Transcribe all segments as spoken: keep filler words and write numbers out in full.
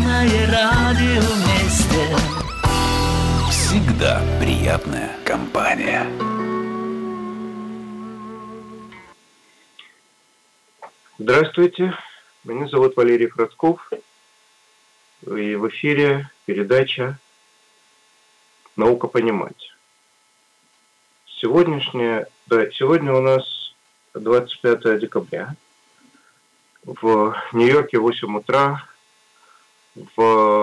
Хорошее радио вместе. Всегда приятная компания. Здравствуйте, меня зовут Валерий Фродков, и в эфире передача «Наука понимать». Сегодняшняя, да, сегодня у нас двадцать пятое декабря. В Нью-Йорке восемь утра, в,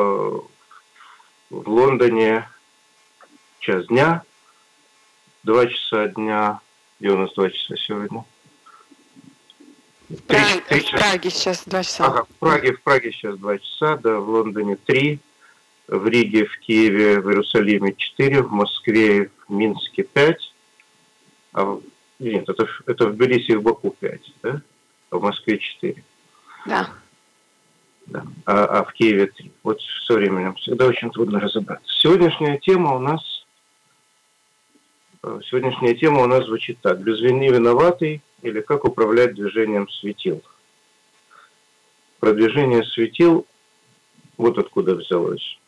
в Лондоне час дня, два часа дня, где у нас два часа сегодня? Три, три в Праге сейчас два часа. Ага, в Праге, в Праге сейчас два часа, да, в Лондоне три, в Риге, в Киеве, в Иерусалиме четыре, в Москве, в Минске пять, а в, нет, это, это в Тбилиси и в Баку пять, да? А в Москве четыре. Да. Да. А, а в Киеве три. Вот со временем всегда очень трудно разобраться. Сегодняшняя тема у нас сегодняшняя тема у нас звучит так: без вины виноватый, или как управлять движением светил. Про движение светил вот откуда взялось.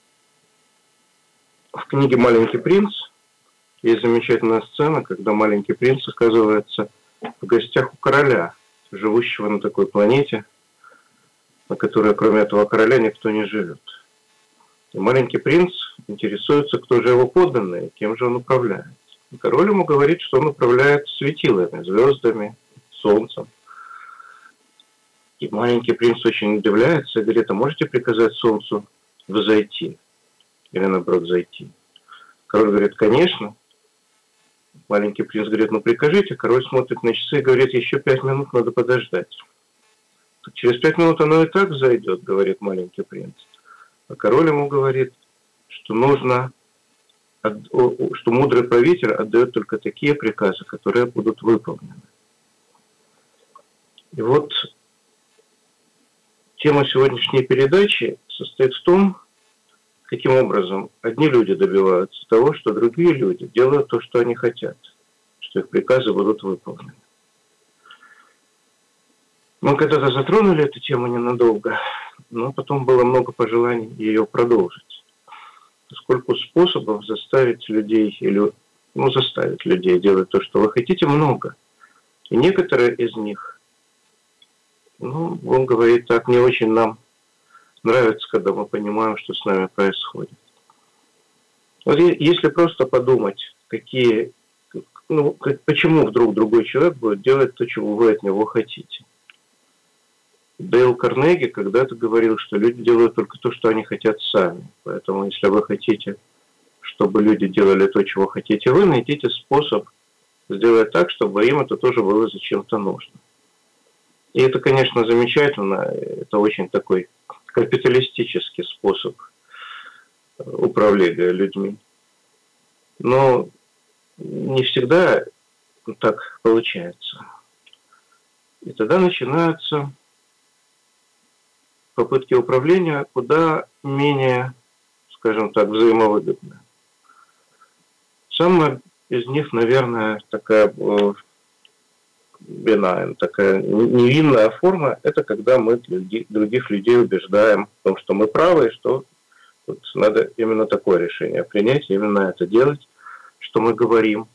В книге «Маленький принц» есть замечательная сцена, когда маленький принц оказывается в гостях у короля, живущего на такой планете, на которой кроме этого короля никто не живет. И маленький принц интересуется, кто же его подданный, кем же он управляет. И король ему говорит, что он управляет светилами, звездами, солнцем. И маленький принц очень удивляется и говорит: а можете приказать солнцу взойти? Или наоборот зайти? Король говорит: конечно. Маленький принц говорит: ну прикажите. Король смотрит на часы и говорит: еще пять минут надо подождать. Через пять минут оно и так зайдет, говорит маленький принц. А король ему говорит, что нужно, что мудрый правитель отдает только такие приказы, которые будут выполнены. И вот тема сегодняшней передачи состоит в том, каким образом одни люди добиваются того, что другие люди делают то, что они хотят, что их приказы будут выполнены. Мы когда-то затронули эту тему ненадолго, но потом было много пожеланий ее продолжить. Поскольку способов заставить людей, или, ну, заставить людей делать то, что вы хотите, много. И некоторые из них, ну, он говорит так, не очень нам нравится, когда мы понимаем, что с нами происходит. Вот если просто подумать, какие, ну, почему вдруг другой человек будет делать то, чего вы от него хотите. Дейл Карнеги когда-то говорил, что люди делают только то, что они хотят сами. Поэтому, если вы хотите, чтобы люди делали то, чего хотите вы, найдите способ сделать так, чтобы им это тоже было зачем-то нужно. И это, конечно, замечательно. Это очень такой капиталистический способ управления людьми. Но не всегда так получается. И тогда начинаются попытки управления куда менее, скажем так, взаимовыгодные. Самая из них, наверное, такая benign, такая невинная форма, это когда мы других людей убеждаем в том, что мы правы, и что вот надо именно такое решение принять, именно это делать, что мы говорим.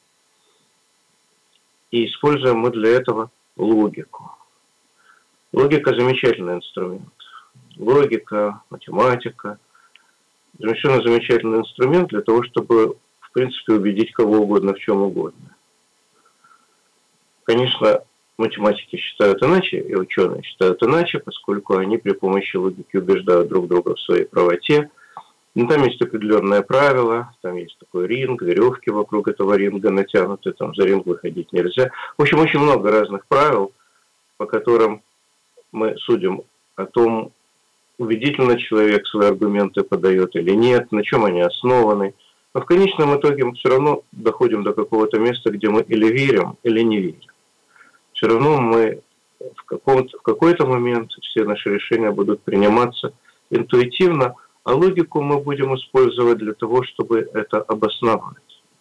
И используем мы для этого логику. Логика – замечательный инструмент. Логика, математика. Совершенно замечательный инструмент для того, чтобы, в принципе, убедить кого угодно в чем угодно. Конечно, математики считают иначе, и ученые считают иначе, поскольку они при помощи логики убеждают друг друга в своей правоте. Но там есть определенные правила, там есть такой ринг, веревки вокруг этого ринга натянуты, там за ринг выходить нельзя. В общем, очень много разных правил, по которым мы судим о том, убедительно человек свои аргументы подает или нет, на чем они основаны. Но в конечном итоге мы все равно доходим до какого-то места, где мы или верим, или не верим. Все равно мы в, каком-то, в какой-то момент все наши решения будут приниматься интуитивно, а логику мы будем использовать для того, чтобы это обосновать.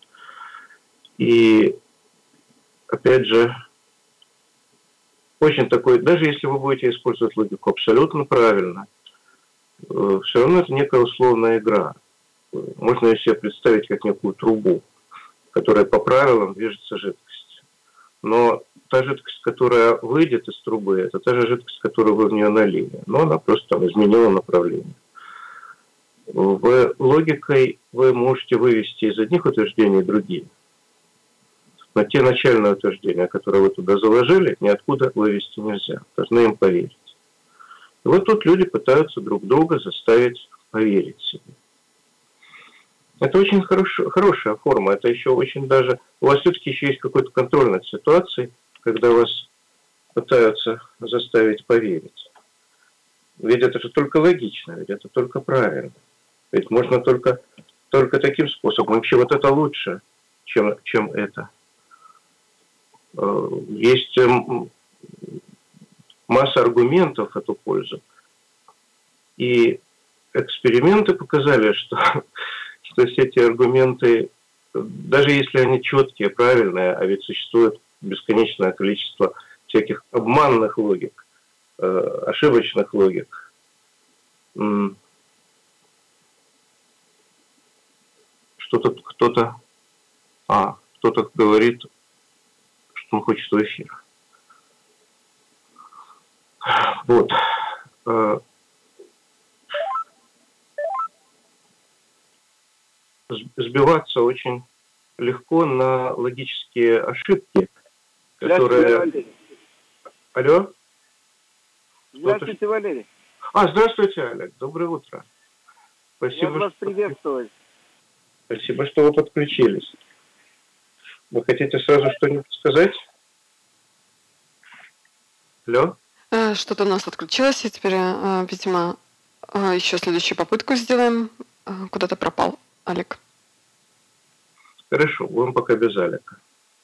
И опять же, очень такой, даже если вы будете использовать логику абсолютно правильно, все равно это некая условная игра. Можно ее себе представить как некую трубу, в которой по правилам движется жидкость. Но та жидкость, которая выйдет из трубы, это та же жидкость, которую вы в нее налили. Но она просто там изменила направление. В логикой вы можете вывести из одних утверждений другие. Но те начальные утверждения, которые вы туда заложили, ниоткуда вывести нельзя. Должны им поверить. И вот тут люди пытаются друг друга заставить поверить себе. Это очень хорош, хорошая форма. Это еще очень даже... У вас все-таки еще есть какой-то контроль над ситуацией, когда вас пытаются заставить поверить. Ведь это же только логично, ведь это только правильно. Ведь можно только, только таким способом. Вообще вот это лучше, чем, чем это. Есть масса аргументов в эту пользу. И эксперименты показали, что, что все эти аргументы, даже если они четкие, правильные, а ведь существует бесконечное количество всяких обманных логик, ошибочных логик, что-то кто-то, а, кто-то говорит, что он хочет в эфир. Вот. Сбиваться очень легко на логические ошибки, которые... Алло? Здравствуйте, Валерий. А, здравствуйте, Олег. Доброе утро. Спасибо, Я вас что... приветствовать. Спасибо, что вы подключились. Вы хотите сразу что-нибудь сказать? Алло? Что-то у нас отключилось, и теперь, видимо, еще следующую попытку сделаем. Куда-то пропал Олег. Хорошо, будем пока без Олега.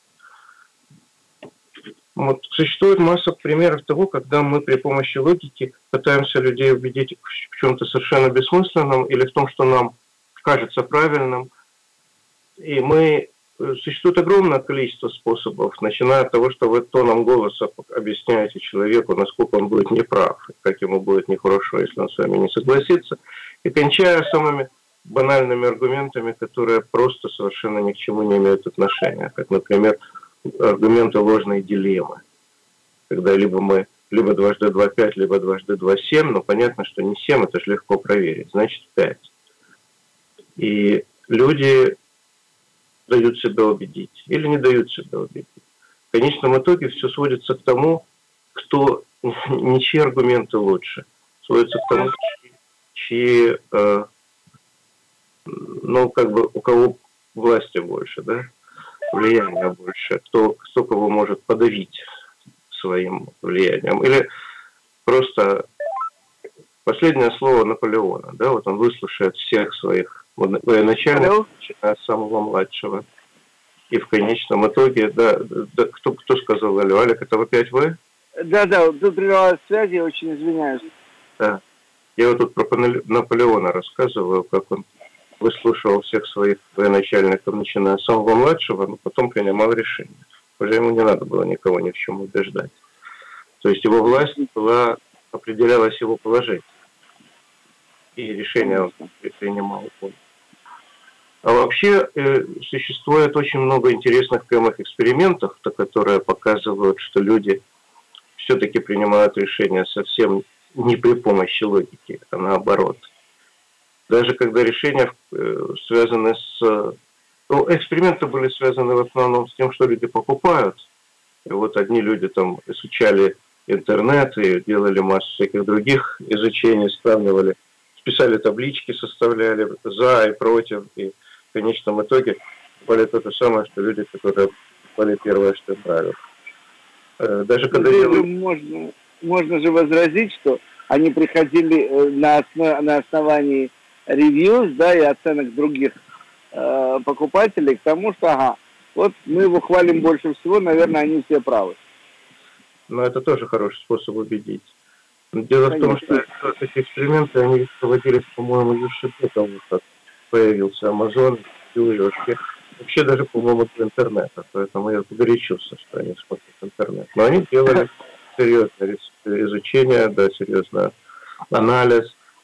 Вот, существует масса примеров того, когда мы при помощи логики пытаемся людей убедить в чем-то совершенно бессмысленном или в том, что нам кажется правильным. И мы... Существует огромное количество способов, начиная от того, что вы тоном голоса объясняете человеку, насколько он будет неправ, как ему будет нехорошо, если он с вами не согласится, и кончая самыми банальными аргументами, которые просто совершенно ни к чему не имеют отношения, как, например, аргументы ложной дилеммы, когда либо мы либо дважды два пять, либо дважды два семь, но понятно, что не семь, это же легко проверить, значит пять. И люди дают себя убедить или не дают себя убедить. В конечном итоге все сводится к тому, кто ничьи аргументы лучше. Сводится к тому, чьи, чьи э, ну, как бы у кого власти больше, да, влияния больше, кто, кто кого может подавить своим влиянием. Или просто последнее слово Наполеона, да, вот он выслушает всех своих военачальников, начиная с самого младшего. И в конечном итоге, да, да кто, кто сказал, алло, Олег, это опять вы? Да, да, тут прервалась связь, я очень извиняюсь. Да. Я вот тут про Наполеона рассказываю, как он выслушивал всех своих военачальников, начиная с самого младшего, но потом принимал решение. Уже ему не надо было никого ни в чем убеждать. То есть его власть была, определялась его положением. И решение он принимал. А вообще э, существует очень много интересных прямых экспериментов, которые показывают, что люди все-таки принимают решения совсем не при помощи логики, а наоборот. Даже когда решения э, связаны с... Ну, эксперименты были связаны в основном с тем, что люди покупают. И вот одни люди там изучали интернет и делали массу всяких других изучений, сравнивали, писали таблички, составляли за и против, и в конечном итоге были то же самое, что люди, которые были первое, что им нравилось. Даже когда делали... можно, можно же возразить, что они приходили на, основ, на основании ревьюз, да, и оценок других э, покупателей к тому, что, ага, вот мы его хвалим больше всего, наверное, они все правы. Но это тоже хороший способ убедить. Дело Конечно. в том, что эти эксперименты, они проводились, по-моему, еще до того, как появился Amazon, и вообще, вообще даже, по-моему, до интернета. Поэтому я погорячился, что они смотрят интернет. Но они делали серьезное изучение, да, серьезный анализ.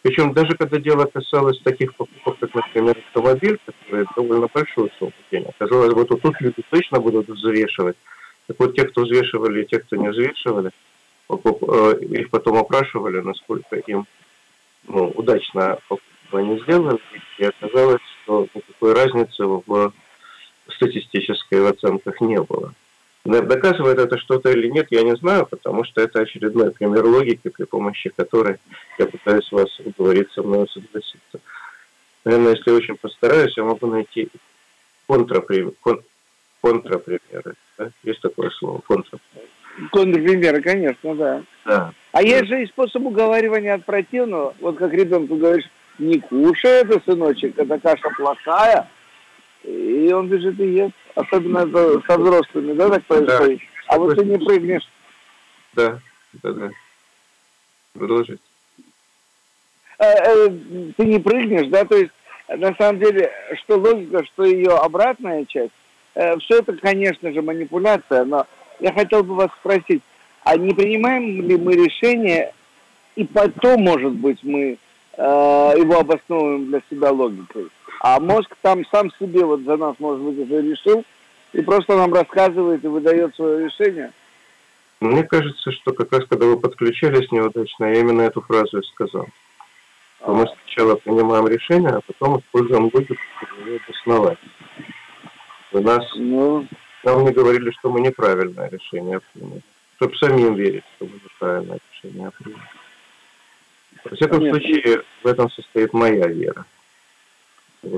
Причем даже когда дело касалось таких покупок, как, например, автомобиль, который довольно большую сумму денег, оказалось, вот тут люди точно будут взвешивать. Так вот, те, кто взвешивали, и те, кто не взвешивали, их потом опрашивали, насколько им ну, удачно они сделали, и оказалось, что никакой разницы в статистической в оценках не было. Доказывает это что-то или нет, я не знаю, потому что это очередной пример логики, при помощи которой я пытаюсь вас уговорить со мной согласиться. Наверное, если я очень постараюсь, я могу найти контрапримеры. Кон, контрапримеры. Да? Есть такое слово? Контрапримеры. Контрпримеры, конечно, да. Да. А есть же и способ уговаривания от противного. Вот как ребенку говоришь, не кушай это, сыночек, это каша плохая. И он бежит и ест. Особенно это со взрослыми, да, так происходит? Да. А вот ты не прыгнешь. Да, да, да. Продолжить. Э, э, ты не прыгнешь, да, то есть, на самом деле, что логика, что ее обратная часть, э, все это, конечно же, манипуляция, но я хотел бы вас спросить, а не принимаем ли мы решение, и потом, может быть, мы э, его обосновываем для себя логикой? А мозг там сам себе вот за нас, может быть, уже решил, и просто нам рассказывает и выдает свое решение? Мне кажется, что как раз когда вы подключались неудачно, я именно эту фразу и сказал. А. Мы сначала принимаем решение, а потом используем логику, чтобы ее обосновать. У нас, ну... Нам не говорили, что мы неправильное решение приняли. Чтобы самим верить, что мы неправильное решение приняли. Во всяком Нет. случае, в этом состоит моя вера. Вот.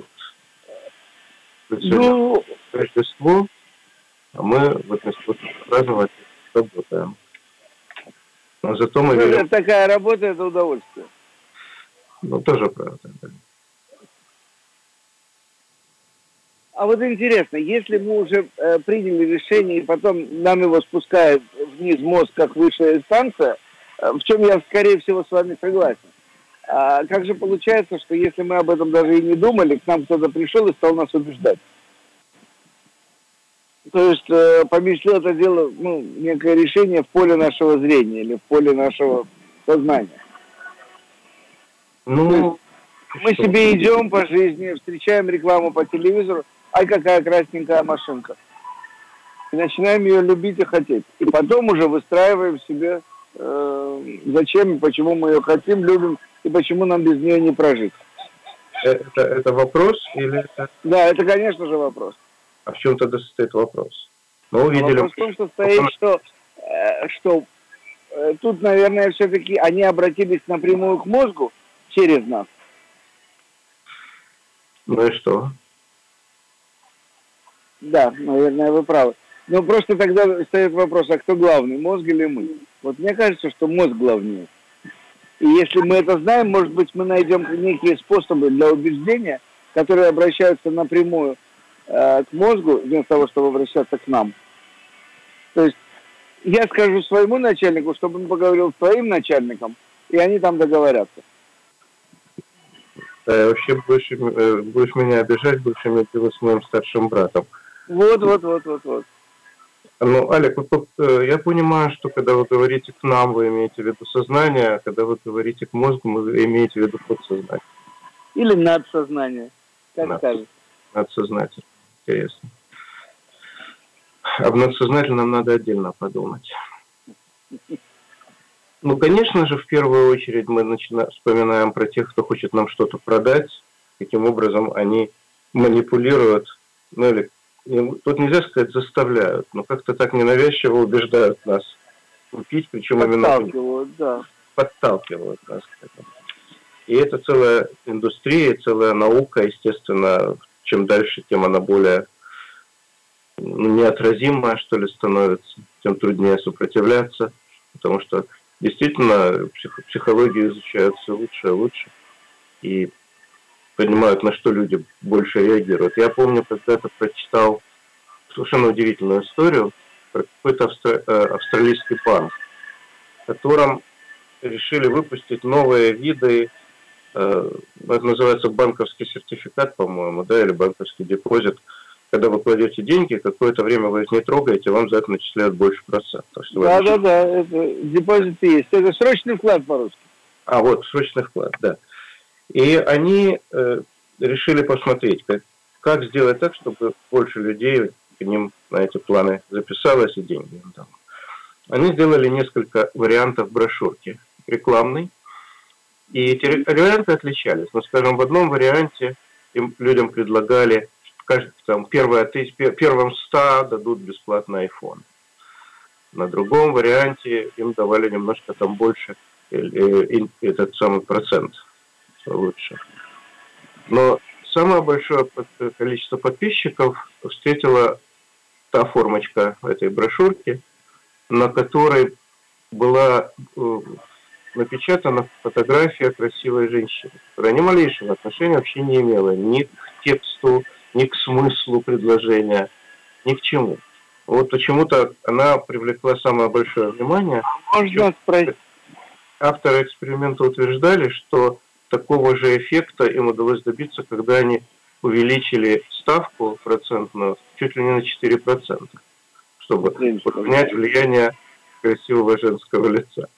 Ну... Рождество, а мы в этом способе праздновать работаем. Но зато мы ну, верим... Такая работа – это удовольствие. Ну, тоже правда, да. А вот интересно, если мы уже э, приняли решение, и потом нам его спускает вниз мозг, как высшая инстанция, э, в чем я, скорее всего, с вами согласен. А как же получается, что если мы об этом даже и не думали, к нам кто-то пришел и стал нас убеждать? То есть э, поместил это дело, ну, некое решение в поле нашего зрения или в поле нашего сознания. Ну, мы что? себе идем по жизни, встречаем рекламу по телевизору, ай, какая красненькая машинка. И начинаем ее любить и хотеть. И потом уже выстраиваем себе, э, зачем и почему мы ее хотим, любим, и почему нам без нее не прожить. Это, это вопрос или это... Да, это, конечно же, вопрос. А в чем тогда состоит вопрос? Мы увидели... Вопрос в том, что стоит, что, э, что э, тут, наверное, все-таки они обратились напрямую к мозгу через нас. Ну и что? Да, наверное, вы правы. Но просто тогда встает вопрос, а кто главный, мозг или мы? Вот мне кажется, что мозг главнее. И если мы это знаем, может быть, мы найдем некие способы для убеждения, которые обращаются напрямую э, к мозгу, вместо того, чтобы обращаться к нам. То есть я скажу своему начальнику, чтобы он поговорил с твоим начальником, и они там договорятся. Да, вообще больше, э, будешь меня обижать, больше иметь дело с моим старшим братом. Вот, вот, вот, вот, вот. Ну, Олег, вот, я понимаю, что когда вы говорите к нам, вы имеете в виду сознание, а когда вы говорите к мозгу, вы имеете в виду подсознание. Или надсознание, как Над, скажете. Надсознательно, интересно. Об надсознательном надо отдельно подумать. Ну, конечно же, в первую очередь мы начинаем, вспоминаем про тех, кто хочет нам что-то продать, каким образом они манипулируют, ну или тут нельзя сказать заставляют, но как-то так ненавязчиво убеждают нас купить, причем именно подталкивают, да. подталкивают нас к этому. И это целая индустрия, целая наука, естественно, чем дальше, тем она более ну, неотразимая, что ли, становится, тем труднее сопротивляться, потому что действительно псих, психологию изучают все лучше и лучше, и понимают, на что люди больше реагируют. Я помню, когда-то прочитал совершенно удивительную историю про какой-то австра... австралийский банк, в котором решили выпустить новые виды, э, это называется банковский сертификат, по-моему, да, или банковский депозит. Когда вы кладете деньги, какое-то время вы их не трогаете, вам за это начисляют больше процентов. Да, да, да, это депозит есть. Это срочный вклад по-русски. А, вот, срочный вклад, да. И они э, решили посмотреть, как, как сделать так, чтобы больше людей к ним на эти планы записалось и деньги им дало. Они сделали несколько вариантов брошюрки рекламной. И эти варианты отличались. Но, скажем, в одном варианте им, людям предлагали, каждый, там, первое, первым ста дадут бесплатный iPhone. На другом варианте им давали немножко там больше, этот самый процент лучше. Но самое большое количество подписчиков встретила та формочка этой брошюрки, на которой была напечатана фотография красивой женщины, которая ни малейшего отношения вообще не имела ни к тексту, ни к смыслу предложения, ни к чему. Вот почему-то она привлекла самое большое внимание. Можно спросить? Авторы эксперимента утверждали, что такого же эффекта им удалось добиться, когда они увеличили ставку процентную чуть ли не на четыре процента, чтобы понять влияние красивого женского лица.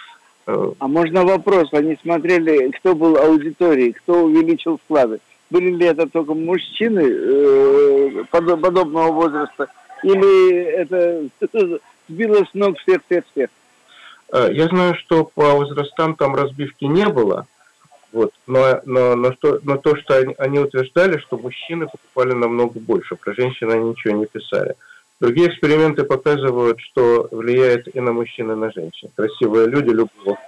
А можно вопрос? Они смотрели, кто был аудиторией, кто увеличил вклады? Были ли это только мужчины э, подобного возраста? Или это сбило с ног всех-всех-всех? Я знаю, что по возрастам там разбивки не было. Вот, но, но, но, что, но то, что они, они утверждали, что мужчины покупали намного больше. Про женщин они ничего не писали. Другие эксперименты показывают, что влияет и на мужчин, и на женщин. Красивые люди любого.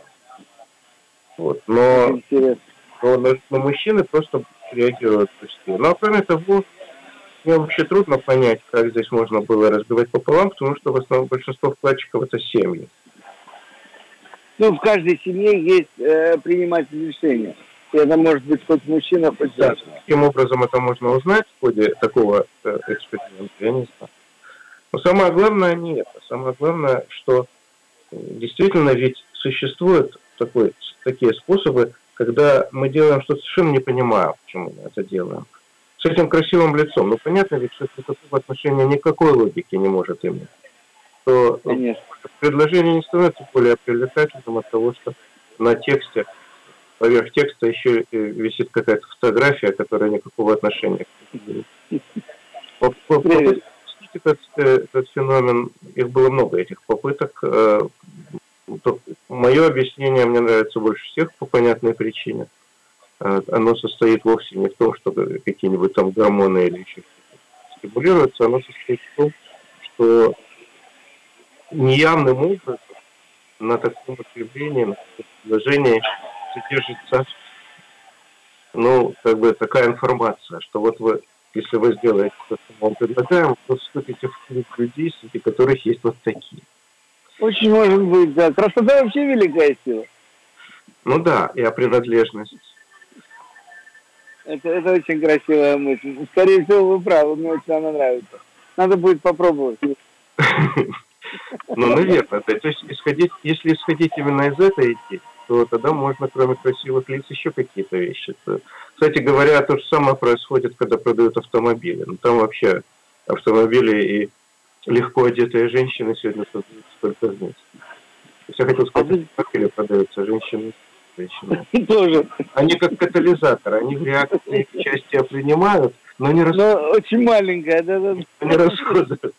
Вот. Но, но, но, но мужчины просто реагируют быстрее. Ну, а кроме того, мне вообще трудно понять, как здесь можно было разбивать пополам, потому что в основном большинство вкладчиков это семьи. Ну, в каждой семье есть э, приниматель решения. И это может быть хоть мужчина, хоть женщина. Да, каким образом это можно узнать в ходе такого э, эксперимента, я не знаю. Но самое главное не это. Самое главное, что действительно ведь существуют такой, такие способы, когда мы делаем что-то совершенно не понимая, почему мы это делаем. С этим красивым лицом. Ну, понятно ведь, что такого отношения никакой логики не может иметь. То Конечно. Предложение не становится более привлекательным от того, что на тексте, поверх текста еще висит какая-то фотография, которая никакого отношения к этому не имеет. Этот, этот феномен, их было много, этих попыток. Мое объяснение мне нравится больше всех по понятной причине. Оно состоит вовсе не в том, что какие-нибудь там гормоны или еще что-то стимулируются, оно состоит в том, что неявным образом на таком потреблении, на таком предложении содержится, ну, как бы такая информация, что вот вы, если вы сделаете то, что мы вам предлагаем, вы вступите в клуб людей, среди которых есть вот такие. Очень может быть, да. Красота вообще великая сила. Ну да, и о принадлежности. Это, это очень красивая мысль. Скорее всего, вы правы, мне очень она нравится. Надо будет попробовать. Ну, наверное. То есть, исходить, если исходить именно из этой идеи, то тогда можно, кроме красивых лиц, еще какие-то вещи. Кстати говоря, то же самое происходит, когда продают автомобили. Ну, там вообще автомобили и легко одетые женщины сегодня продаются только вместе. То есть, я хотел сказать, автомобили продаются женщины. женщины. Тоже. Они как катализатор, они в реакции участие принимают, но не расходуются. Но очень маленькая, да, да. Не расходуются.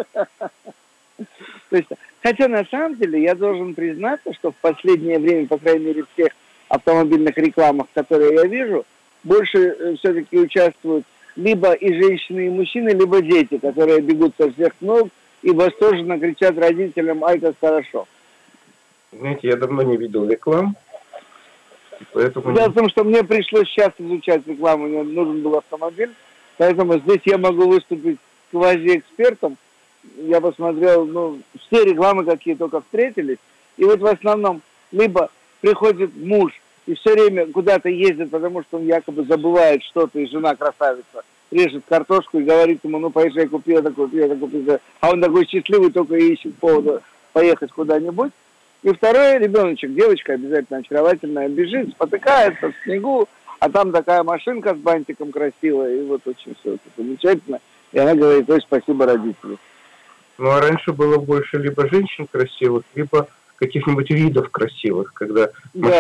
То есть, хотя на самом деле я должен признаться, что в последнее время, по крайней мере, в тех автомобильных рекламах, которые я вижу, больше все-таки участвуют либо и женщины, и мужчины, либо дети, которые бегут со всех ног и восторженно кричат родителям: «Ай, как хорошо». Знаете, я давно не видел реклам, поэтому... Дело в том, что мне пришлось сейчас изучать рекламу, мне нужен был автомобиль, поэтому здесь я могу выступить квазиэкспертом. Я посмотрел, ну, все рекламы, какие только встретились, и вот в основном либо приходит муж и все время куда-то ездит, потому что он якобы забывает что-то, и жена красавица режет картошку и говорит ему: ну, поезжай, купи это, купи это, купи это. А он такой счастливый, только и ищет повода поехать куда-нибудь. И второй ребеночек, девочка обязательно очаровательная, бежит, спотыкается в снегу, а там такая машинка с бантиком красивая, и вот очень все это замечательно. И она говорит: ой, спасибо, родители. Ну, а раньше было больше либо женщин красивых, либо каких-нибудь видов красивых, когда Да. машины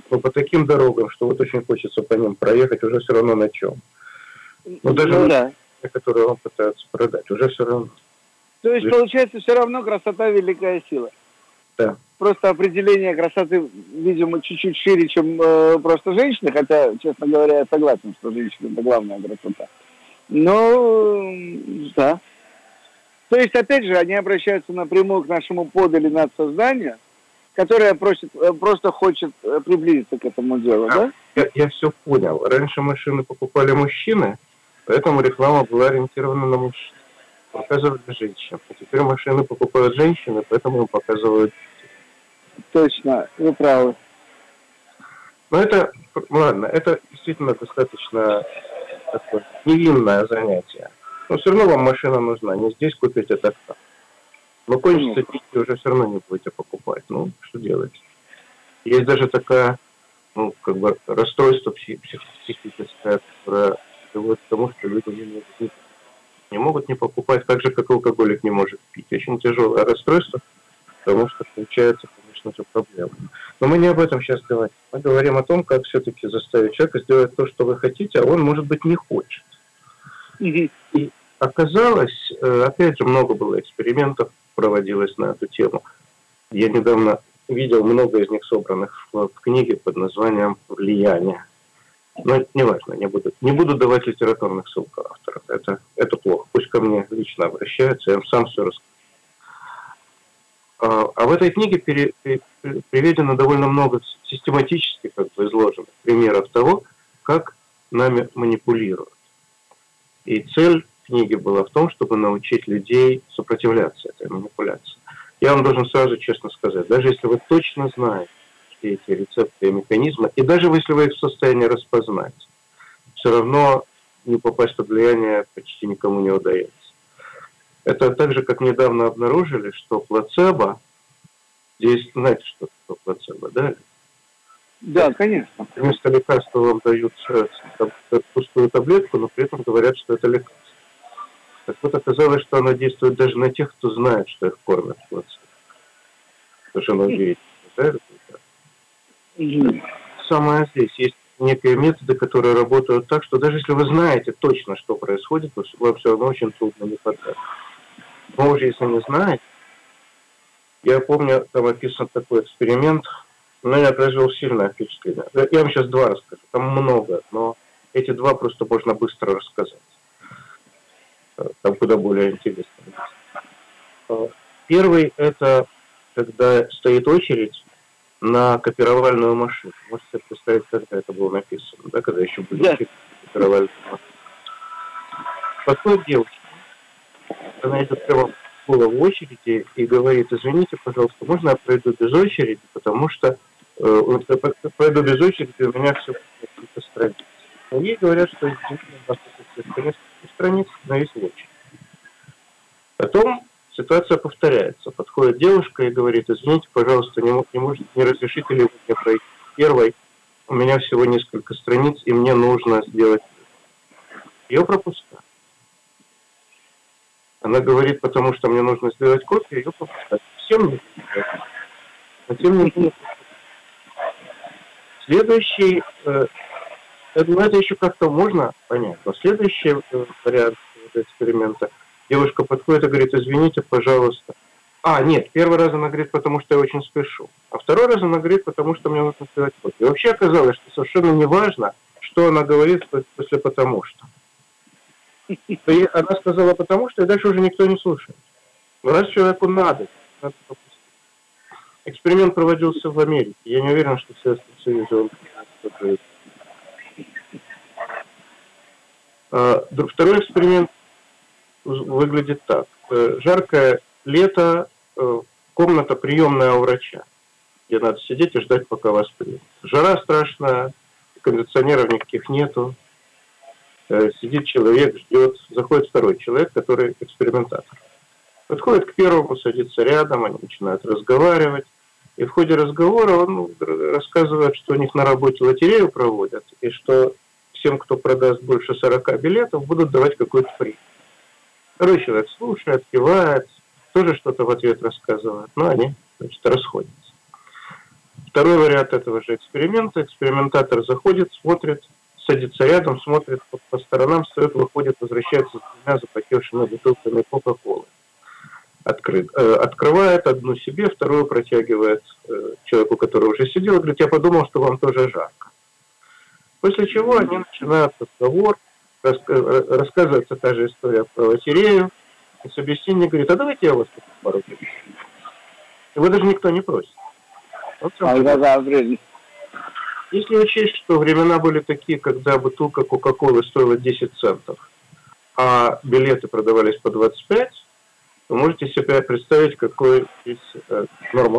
но по таким дорогам, что вот очень хочется по ним проехать, уже все равно на чем. Но даже Ну, на да. те, которые вам пытаются продать, уже все равно. То есть, получается, все равно красота великая сила. Да. Просто определение красоты, видимо, чуть-чуть шире, чем э, просто женщины, хотя, честно говоря, я согласен, что женщина – это главная красота. Но, да. То есть, опять же, они обращаются напрямую к нашему под- или надсознанию, которое просит, просто хочет приблизиться к этому делу, да? Я, я все понял. Раньше машины покупали мужчины, поэтому реклама была ориентирована на мужчин. Показывали женщин. А теперь машины покупают женщины, поэтому им показывают. Точно, вы правы. Но это, ладно, это действительно достаточно такое невинное занятие. Но все равно вам машина нужна. Не здесь купить, а так там. Но кончится пить, и уже все равно не будете покупать. Ну, что делать? Есть даже такая, ну, как бы, расстройство психическое, которое приводит к тому, что люди не могут не, не могут не покупать, так же, как алкоголик не может пить. Очень тяжелое расстройство, потому что получается, конечно, это проблема. Но мы не об этом сейчас говорим. Мы говорим о том, как все-таки заставить человека сделать то, что вы хотите, а он, может быть, не хочет. И оказалось, опять же, много было экспериментов, проводилось на эту тему. Я недавно видел много из них собранных в, в книге под названием «Влияние». Но это не важно, не буду, не буду давать литературных ссылок авторов. Это, это плохо. Пусть ко мне лично обращаются, я им сам все расскажу. А, а в этой книге пере, пере, приведено довольно много систематически как бы изложенных примеров того, как нами манипулируют. И цель книги была в том, чтобы научить людей сопротивляться этой манипуляции. Я вам должен сразу честно сказать, даже если вы точно знаете все эти рецепты и механизмы, и даже если вы их в состоянии распознать, все равно не попасть под влияние почти никому не удается. Это так же, как недавно обнаружили, что плацебо, здесь, знаете, что такое плацебо, да? Да, конечно. Вместо лекарства вам дают пустую таблетку, но при этом говорят, что это лекарство. Так вот, оказалось, что оно действует даже на тех, кто знает, что их кормят плацебо. Потому что оно удивительно, да? Самое здесь. Есть некие методы, которые работают так, что даже если вы знаете точно, что происходит, вам все равно очень трудно не подать. Но уже если не знаете, я помню, там описан такой эксперимент, но я произвел сильное впечатление. Я вам сейчас два расскажу, там много, но эти два просто можно быстро рассказать. Там куда более интересно. Первый – это когда стоит очередь на копировальную машину. Можете себе представить, когда это было написано, да, когда еще были да. копировальные машины. Подходит девушка, она идет прямо в голову очереди и говорит: извините, пожалуйста, можно я пройду без очереди, потому что э, пройду без очереди, у меня все несколько страниц. Но ей говорят, что извините, у нас несколько страниц, на весь очередь. Потом ситуация повторяется. Подходит девушка и говорит: извините, пожалуйста, не, не, можете, не разрешите ли вы мне пройти первой? У меня всего несколько страниц, и мне нужно сделать. Ее пропускают. Она говорит: потому что мне нужно сделать копию, ее пропускают. Всем не пропускают. Но тем не менее. Следующий, э, ну, это еще как-то можно понять, но следующий э, вариант эксперимента. Девушка подходит и говорит: извините, пожалуйста. А, нет, первый раз она говорит, потому что я очень спешу. А второй раз она говорит, потому что мне нужно сделать копию. И вообще оказалось, что совершенно не важно, что она говорит после «потому что». И она сказала «потому что», и дальше уже никто не слушает. Но раз человеку надо, надо пропустить. Эксперимент проводился в Америке. Я не уверен, что в Советском Союзе он будет. Второй эксперимент выглядит так. Жаркое лето, комната приемная у врача, где надо сидеть и ждать, пока вас примут. Жара страшная, кондиционеров никаких нету. Сидит человек, ждет. Заходит второй человек, который экспериментатор. Подходит к первому, садится рядом, они начинают разговаривать. И в ходе разговора он рассказывает, что у них на работе лотерею проводят, и что всем, кто продаст больше сорока билетов, будут давать какой-то приз. Второй человек слушает, кивает, тоже что-то в ответ рассказывает, но они, значит, расходятся. Второй вариант этого же эксперимента. Экспериментатор заходит, смотрит, садится рядом, смотрит по, по сторонам, встает, выходит, возвращается с двумя запотевшими бутылками Кока-Колы. Открыт, э, открывает одну себе, вторую протягивает э, человеку, который уже сидел, и говорит: я подумал, что вам тоже жарко. После чего они начинают разговор, раска- рассказывается та же история про лотерею, и собеседник говорит: а давайте я вас пару минут. Его даже никто не просит. Вот А, да, да, время. Если учесть, что времена были такие, когда бутылка Кока-Колы стоила десять центов, а билеты продавались по двадцать пять, вы можете себе представить, какой здесь э, норма.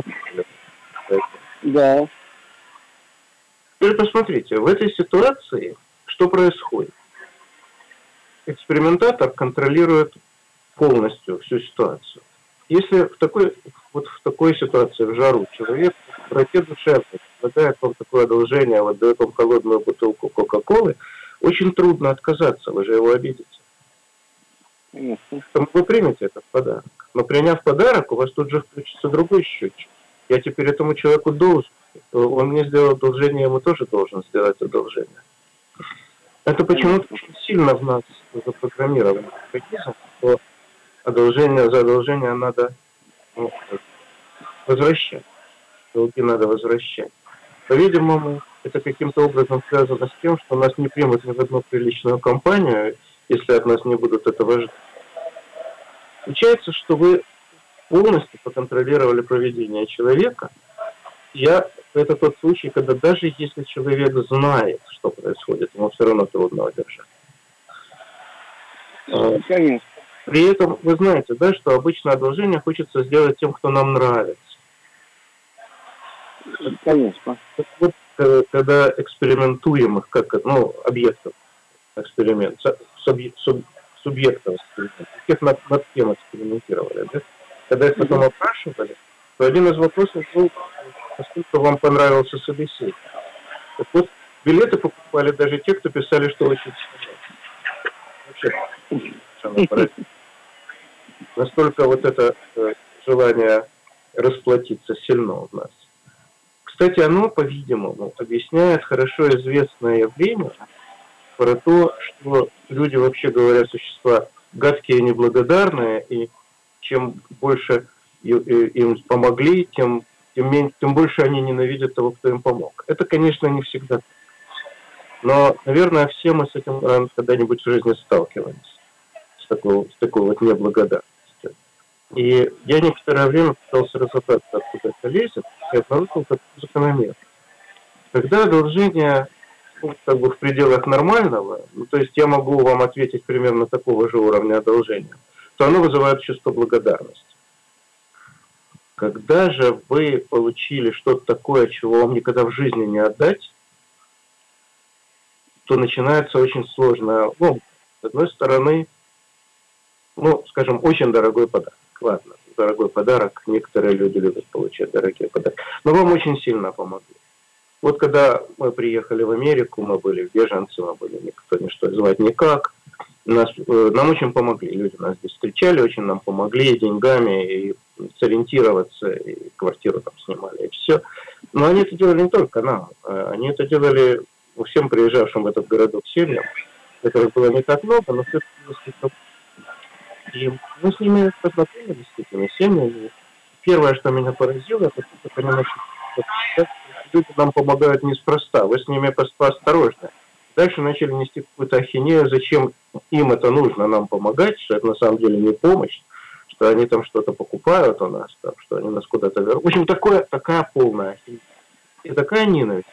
Да. Теперь посмотрите, в этой ситуации что происходит? Экспериментатор контролирует полностью всю ситуацию. Если в такой, вот в такой ситуации, в жару, человек в доброте душевной предлагает вам такое одолжение, вот дает вам холодную бутылку Кока-Колы, очень трудно отказаться, вы же его обидите. Поэтому вы примете этот подарок. Но приняв подарок, у вас тут же включится другой счетчик. Я теперь этому человеку должен. Он мне сделал одолжение, я ему тоже должен сделать одолжение. Это почему-то очень сильно в нас запрограммировано, что одолжение за одолжение надо, ну, возвращать. Долги надо возвращать. По-видимому, это каким-то образом связано с тем, что нас не примут ни в одну приличную компанию, если от нас не будут этого ждать. Получается, что вы полностью поконтролировали поведение человека. Я, это тот случай, когда даже если человек знает, что происходит, ему все равно трудно удержать. Конечно. При этом вы знаете, да, что обычно одолжение хочется сделать тем, кто нам нравится. Конечно. Вот когда экспериментуемых, как, ну, объектов эксперимента, субъ, суб, субъектов эксперимента, тех, над, над кем экспериментировали, да? Когда их потом опрашивали, то один из вопросов был, насколько вам понравился собеседник. Так вот, билеты покупали даже те, кто писали, что очень вообще совершенно поразительно. Настолько вот это э, желание расплатиться сильно у нас. Кстати, оно, по-видимому, объясняет хорошо известное явление про то, что люди, вообще говоря, существа гадкие и неблагодарные, и чем больше им помогли, тем, тем, меньше, тем больше они ненавидят того, кто им помог. Это, конечно, не всегда. Но, наверное, все мы с этим когда-нибудь в жизни сталкивались, с такой, с такой вот неблагодарностью. И я некоторое время пытался разобраться, откуда это лезет, и обнаружил такую закономерность. Когда одолжение, ну, как бы в пределах нормального, ну, то есть я могу вам ответить примерно такого же уровня одолжения, то оно вызывает чувство благодарности. Когда же вы получили что-то такое, чего вам никогда в жизни не отдать, то начинается очень сложно. Ну, с одной стороны, ну, скажем, очень дорогой подарок. Ладно, дорогой подарок. Некоторые люди любят получать дорогие подарки. Но вам очень сильно помогли. Вот когда мы приехали в Америку, мы были беженцы, мы были никто ничто звать никак. Нас, э, нам очень помогли. Люди нас здесь встречали, очень нам помогли и деньгами, и сориентироваться, и квартиру там снимали, и все. Но они это делали не только нам. Они это делали всем приезжавшим в этот городок семьям, которых было не так много, но все-таки несколько. И мы с ними познакомились, с этими семьями. Первое, что меня поразило, это что понимаешь, что люди нам помогают неспроста. Вы с ними поосторожны. Дальше начали нести какую-то ахинею, зачем им это нужно, нам помогать, что это на самом деле не помощь, что они там что-то покупают у нас, там, что они нас куда-то вернут. В общем, такое, такая полная ахинея. И такая ненависть.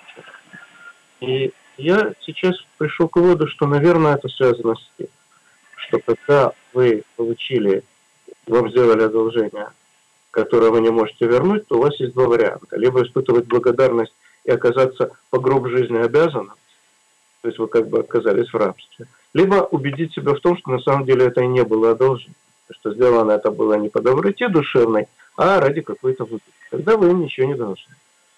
И я сейчас пришел к выводу, что, наверное, это связано с тем, что когда вы получили, вам сделали одолжение, которое вы не можете вернуть, то у вас есть два варианта. Либо испытывать благодарность и оказаться по гроб жизни обязанным, то есть вы как бы оказались в рабстве, либо убедить себя в том, что на самом деле это и не было одолжение, что сделано это было не по доброте душевной, а ради какой-то выгоды. Тогда вы им ничего не должны.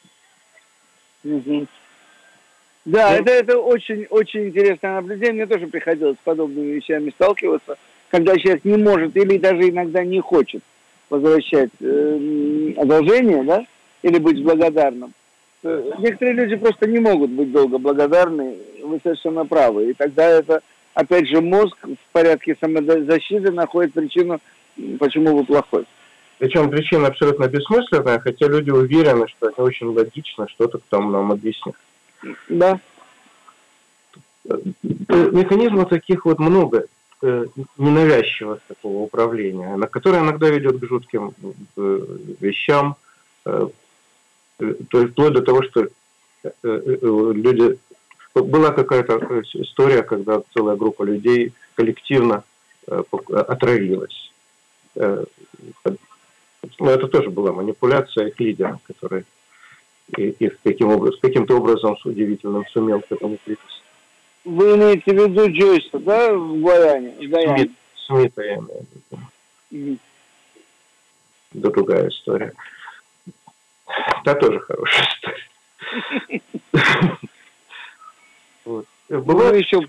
Угу. Да, это, это очень, очень интересное наблюдение. Мне тоже приходилось с подобными вещами сталкиваться, когда человек не может или даже иногда не хочет возвращать э, одолжение, да, или быть благодарным. Некоторые люди просто не могут быть долго благодарны, вы совершенно правы. И тогда это, опять же, мозг в порядке самозащиты находит причину, почему вы плохой. Причем причина абсолютно бессмысленная, хотя люди уверены, что это очень логично, что-то там нам объяснят. Да. Механизмов таких вот много, ненавязчивого такого управления, на которое иногда ведет к жутким вещам, то есть вплоть до того, что люди... Была какая-то история, когда целая группа людей коллективно отравилась. Но это тоже была манипуляция их лидера, который их каким образом, каким-то образом с удивительным сумел к этому привести. Вы имеете в виду Джойса, да, в Гаяне? Смит, Смита я имею в виду. Mm-hmm. Да, другая история. Та тоже хорошая история. Мы еще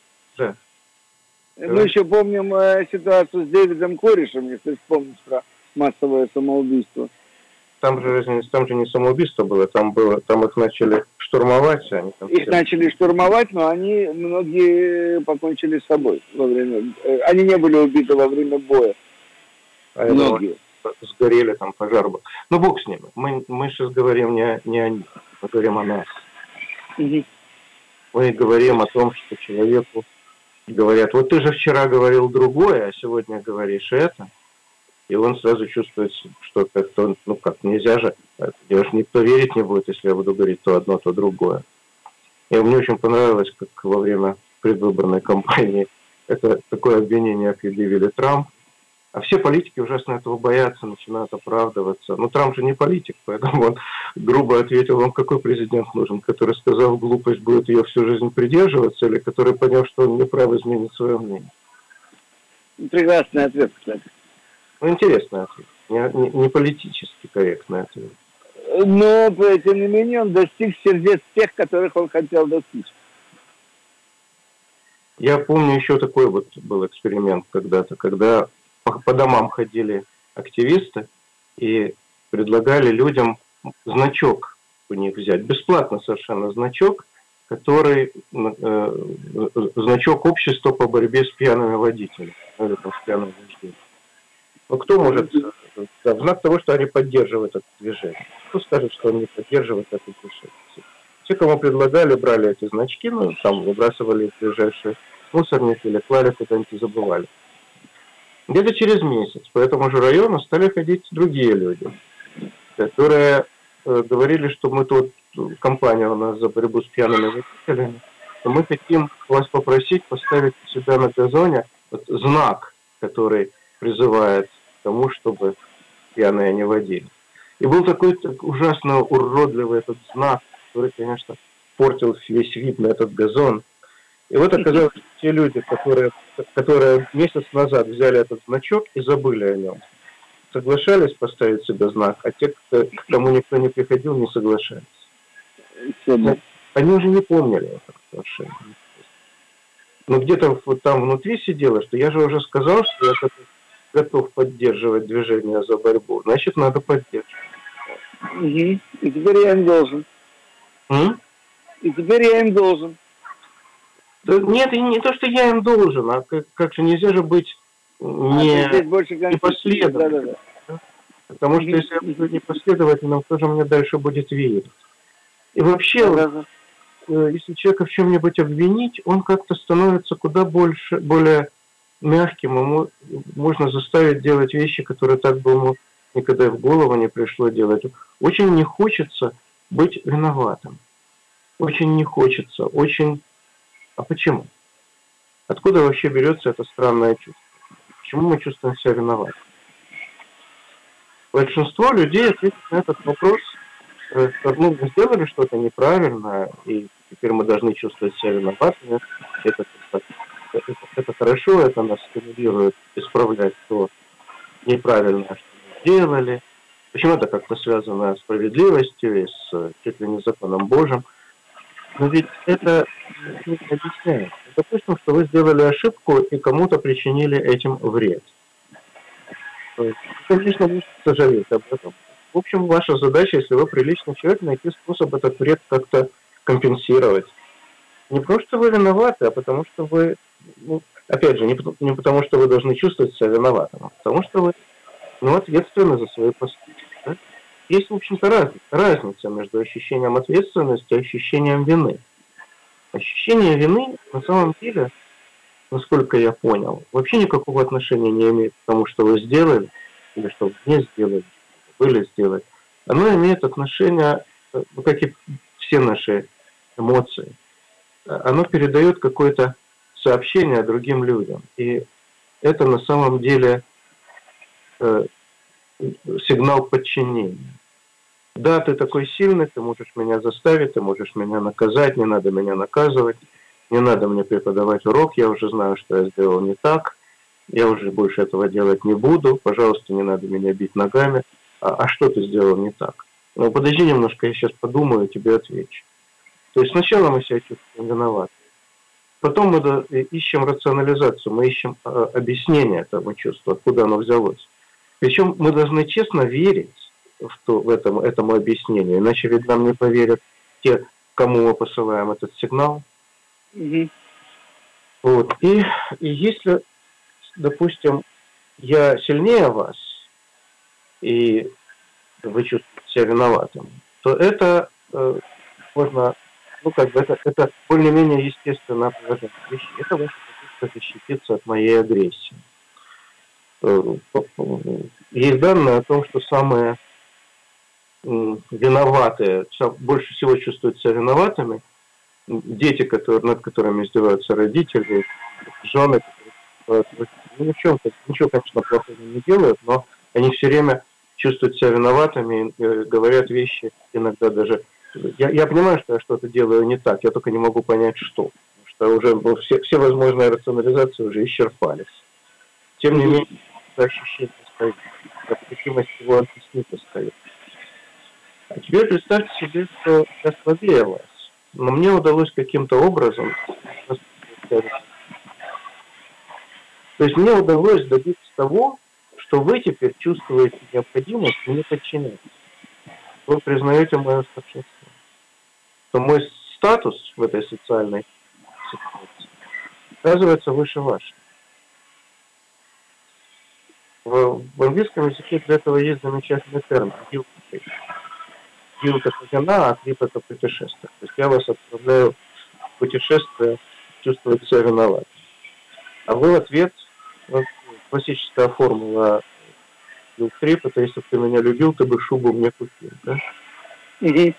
помним ситуацию с Дэвидом Коришем, если вспомнить про массовое самоубийство. Там же, там же не самоубийство было, там было, там их начали штурмовать. Они там их все... начали штурмовать, но они, многие покончили с собой во время... Они не были убиты во время боя. А многие. Сгорели, там пожар был. Ну, бог с ними. Мы, мы сейчас говорим не, не о них, мы говорим о нас. Угу. Мы говорим о том, что человеку говорят, вот ты же вчера говорил другое, а сегодня говоришь это. И он сразу чувствует, что как-то, ну как, нельзя же, я уж никто верить не будет, если я буду говорить то одно, то другое. И мне очень понравилось, как во время предвыборной кампании это такое обвинение предъявили Трамп. А все политики ужасно этого боятся, начинают оправдываться. Но Трамп же не политик, поэтому он грубо ответил, вам какой президент нужен, который, сказав глупость, будет ее всю жизнь придерживаться, или который, поняв, что он не прав, изменит свое мнение. Прекрасный ответ, кстати. Ну, интересный ответ. Не, не, не политически корректный ответ. Но, тем не менее, он достиг сердец тех, которых он хотел достичь. Я помню еще такой вот был эксперимент когда-то, когда по, по домам ходили активисты и предлагали людям значок у них взять. Бесплатно совершенно значок, который э, значок общества по борьбе с пьяными водителями. Или там, с пьяным вождением. Ну, кто может, да, в знак того, что они поддерживают это движение. Кто скажет, что они не поддерживают это движение? Те, кому предлагали, брали эти значки, ну, там выбрасывали их в ближайшие мусорники или клали куда-нибудь и забывали. Где-то через месяц по этому же району стали ходить другие люди, которые э, говорили, что мы тут, компания у нас за борьбу с пьяными водителями, что мы хотим вас попросить поставить у себя на газоне вот, знак, который призывает к тому, чтобы пьяные не водили. И был такой так, ужасно уродливый этот знак, который, конечно, портил весь вид на этот газон. И вот оказалось, что те люди, которые, которые месяц назад взяли этот значок и забыли о нем, соглашались поставить себе знак, а те, кто, к кому никто не приходил, не соглашались. Но они уже не помнили это совершенно. Но где-то вот там внутри сидело, что я же уже сказал, что я готов поддерживать движение за борьбу, значит, надо поддерживать. Угу. И теперь я им должен. М? И теперь я им должен. Да, нет, и не то, что я им должен, а как, как же нельзя же быть не, а непоследовательным. Да, да, да. Потому что если я буду непоследовательным, кто же мне дальше будет верить? И вообще, да, да, да. Если человека в чем-нибудь обвинить, он как-то становится куда больше, более мягким, ему можно заставить делать вещи, которые так бы ему никогда в голову не пришло делать. Очень не хочется быть виноватым. Очень не хочется. Очень... А почему? Откуда вообще берется это странное чувство? Почему мы чувствуем себя виноватым? Большинство людей ответит на этот вопрос, что ну, мы сделали что-то неправильно, и теперь мы должны чувствовать себя виноватыми. Это, это, это хорошо, это нас стимулирует исправлять то неправильное, что мы сделали. Почему это как-то связано с справедливостью и с чуть ли не законом Божьим? Но ведь это не объясняет. Допустим, что вы сделали ошибку и кому-то причинили этим вред. То есть, конечно, нужно сожалеть об этом. в общем, ваша задача, если вы приличный человек, найти способ этот вред как-то компенсировать. Не потому, что вы виноваты, а потому, что вы, ну, опять же, не, не потому, что вы должны чувствовать себя виноватым, а потому, что вы, ну, ответственны за свои поступки. Да? Есть, в общем-то, разница, разница между ощущением ответственности и ощущением вины. Ощущение вины, на самом деле, насколько я понял, вообще никакого отношения не имеет к тому, что вы сделали, или что вы не сделали, были сделать. Оно имеет отношение, ну, как и все наши эмоции. Оно передает какое-то сообщение другим людям. И это на самом деле э, сигнал подчинения. Да, ты такой сильный, ты можешь меня заставить, ты можешь меня наказать, не надо меня наказывать, не надо мне преподавать урок, я уже знаю, что я сделал не так, я уже больше этого делать не буду, пожалуйста, не надо меня бить ногами. А, а что ты сделал не так? Ну, подожди немножко, я сейчас подумаю, тебе отвечу. То есть сначала мы себя чувствуем виноваты. Потом мы ищем рационализацию, мы ищем э, объяснение этому чувству, откуда оно взялось. Причем мы должны честно верить в, то, в этом, этому объяснению, иначе ведь нам не поверят те, кому мы посылаем этот сигнал. Mm-hmm. Вот. И, и если, допустим, я сильнее вас, и вы чувствуете себя виноватым, то это э, можно... Ну, как бы это, это более-менее естественное положение вещей. Это ваша попытка защититься от моей агрессии. Есть данные о том, что самые виноватые, больше всего чувствуют себя виноватыми дети, которые, над которыми издеваются родители, жены, которые ну, ничего, ничего, конечно, плохого не делают, но они все время чувствуют себя виноватыми и говорят вещи иногда даже... Я, я понимаю, что я что-то делаю не так, я только не могу понять, что. Потому что уже ну, все, все возможные рационализации уже исчерпались. Тем не менее, это ощущение стоит. Допустимость его объяснить остается. А теперь представьте себе, что я слабее вас. Но мне удалось каким-то образом... То есть мне удалось добиться того, что вы теперь чувствуете необходимость мне подчиняться. Вы признаете мое старшинство. То мой статус в этой социальной ситуации оказывается выше вашего. В, в английском языке для этого есть замечательный термин guilt trip. Guilt — это вина, а trip — это путешествие. То есть я вас отправляю в путешествие чувствовать себя виноватым. А вы в ответ, вот, классическая формула guilt trip — это если бы ты меня любил, ты бы шубу мне купил, да? Mm-hmm.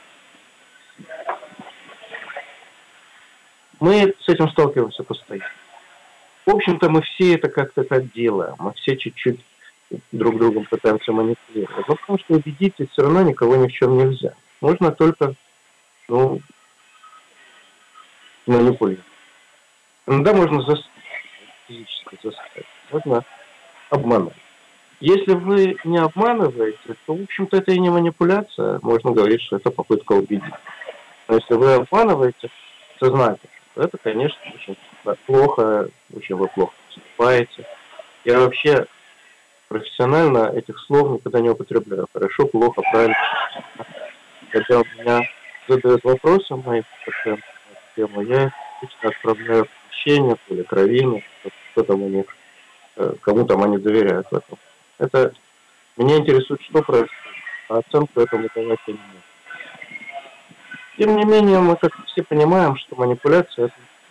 Мы с этим сталкиваемся постоянно. В общем-то, мы все это как-то так делаем. Мы все чуть-чуть друг другом пытаемся манипулировать. Но потому что убедить все равно никого ни в чем нельзя. Можно только, ну, манипулировать. Иногда можно заставить, физически заставить. Можно обмануть. Если вы не обманываете, то, в общем-то, это и не манипуляция. Можно говорить, что это попытка убедить. Но если вы обманываете сознательно, то это, конечно, очень плохо, очень вы плохо поступаете. Я вообще профессионально этих слов никогда не употребляю. Хорошо, плохо, правильно. Когда у меня задают вопросы мои по тему, я лично отправляю в помещение, или кровину, кто там у них, кому там они доверяют в этом. Это меня интересует, что происходит, а оценку этому давать я не могу. Тем не менее, мы как все понимаем, что манипуляция это...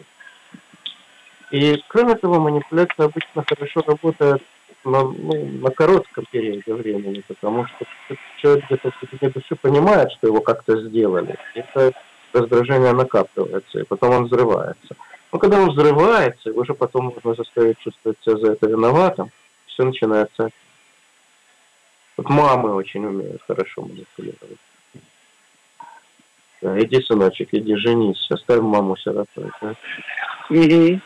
И кроме того, манипуляция обычно хорошо работает на, ну, на коротком периоде времени, потому что человек где-то в глубине души понимает, что его как-то сделали. Это раздражение накапливается, и потом он взрывается. Но когда он взрывается, его же потом можно заставить чувствовать себя за это виноватым, все начинается. Вот мамы очень умеют хорошо манипулировать. Да, иди, сыночек, иди женись, оставь маму сиротой. Да? Mm-hmm.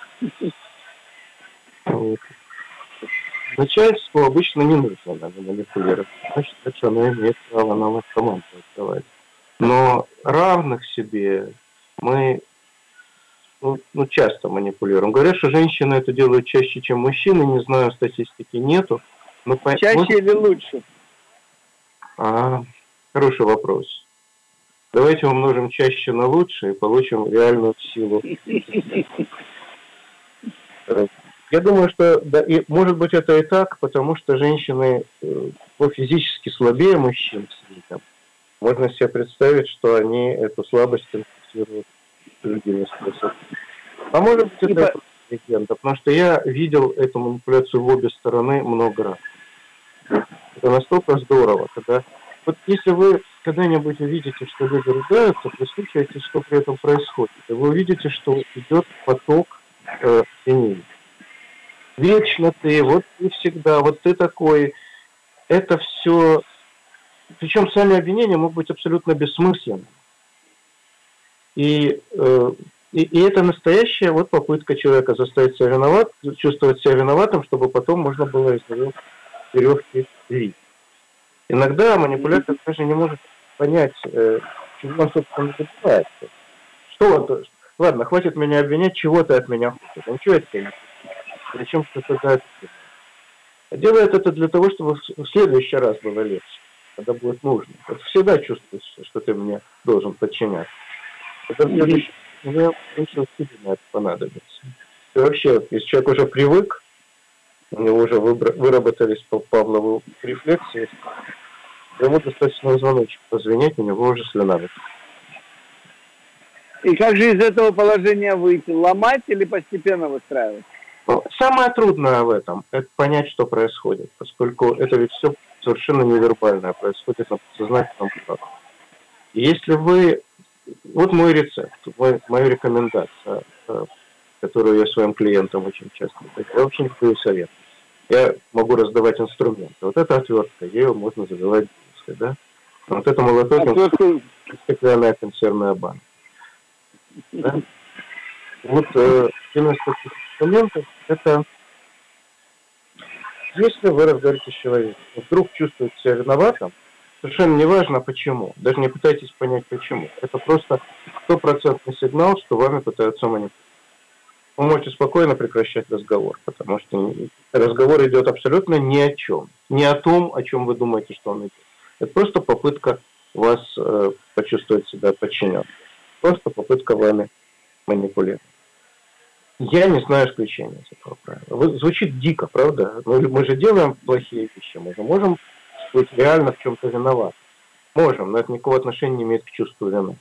Вот. Начальству обычно не нужно надо манипулировать. Значит, что она имеет право на вас команду отдавать. Но равных себе мы ну, ну, часто манипулируем. Говорят, что женщины это делают чаще, чем мужчины. Не знаю, статистики нету. Но чаще по... или лучше? А, хороший вопрос. Давайте умножим чаще на лучше и получим реальную силу. Я думаю, что да, и может быть это и так, потому что женщины э, физически слабее мужчин. Можно себе представить, что они эту слабость компенсируют другими способами. А может быть это Типа... легенда, потому что я видел эту манипуляцию в обе стороны много раз. Это настолько здорово, когда... Вот если вы когда-нибудь увидите, что люди ругаются, прислушайтесь, что при этом происходит. И вы увидите, что идет поток э, обвинений. Вечно ты, вот ты всегда, вот ты такой. Это все... Причем сами обвинения могут быть абсолютно бессмысленными. И, э, и, и это настоящая вот попытка человека заставить себя виноват, чувствовать себя виноватым, чтобы потом можно было из него веревки лить. Иногда манипулятор даже не может понять, э, чего он, собственно, добивается. Что он... Ладно, хватит меня обвинять, чего ты от меня хочешь. А ничего от тебя не хочешь. Зачем что-то дать? Делает это для того, чтобы в следующий раз было легче, когда будет нужно. Вот всегда чувствуешь, что ты мне должен подчиняться. Это в следующий раз мне очень сильно это понадобится. И вообще, если человек уже привык, у него уже выработались по Павлову рефлексии, ему достаточно звоночек позвонить, у него уже слюна вытекает. И как же из этого положения выйти? Ломать или постепенно выстраивать? Самое трудное в этом – это понять, что происходит, поскольку это ведь все совершенно невербальное происходит на подсознательном уровне. И если вы… Вот мой рецепт, мой, моя рекомендация, которую я своим клиентам очень часто даю. Я вообще не даю совет. Я могу раздавать инструменты. Вот это отвертка, ее можно забивать диской, да? А вот это молоток, Отвертка... стеклянная консервная банка. Да? Вот э, один из таких инструментов – это если вы разговариваете с человеком, вдруг чувствуете себя виноватым, совершенно неважно почему, даже не пытайтесь понять почему. Это просто стопроцентный сигнал, что вами пытаются манипулировать. Вы можете спокойно прекращать разговор, потому что разговор идет абсолютно ни о чем. Не о том, о чем вы думаете, что он идет. Это просто попытка вас э, почувствовать себя подчиненным. Просто попытка вами манипулировать. Я не знаю исключения из этого правила. Звучит дико, правда? Но мы же делаем плохие вещи. Мы же можем быть реально в чем-то виноваты. Можем, но это никакого отношения не имеет к чувству вины.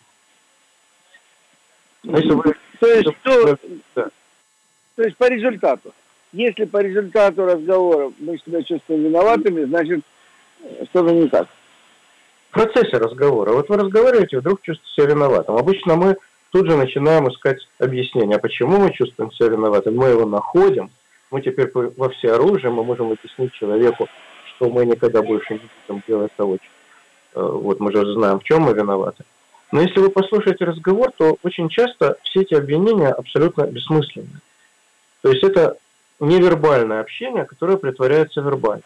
Если вы... То есть, то... Да. То есть по результату. Если по результату разговора мы себя чувствуем виноватыми, значит что-то не так. В процессе разговора. Вот вы разговариваете, вдруг чувствуете себя виноватым. Обычно мы тут же начинаем искать объяснение, почему мы чувствуем себя виноватым. Мы его находим. Мы теперь во всеоружии, мы можем объяснить человеку, что мы никогда больше не будем делать того, что... Вот мы же знаем, в чем мы виноваты. Но если вы послушаете разговор, то очень часто все эти обвинения абсолютно бессмысленны. То есть это невербальное общение, которое притворяется вербально.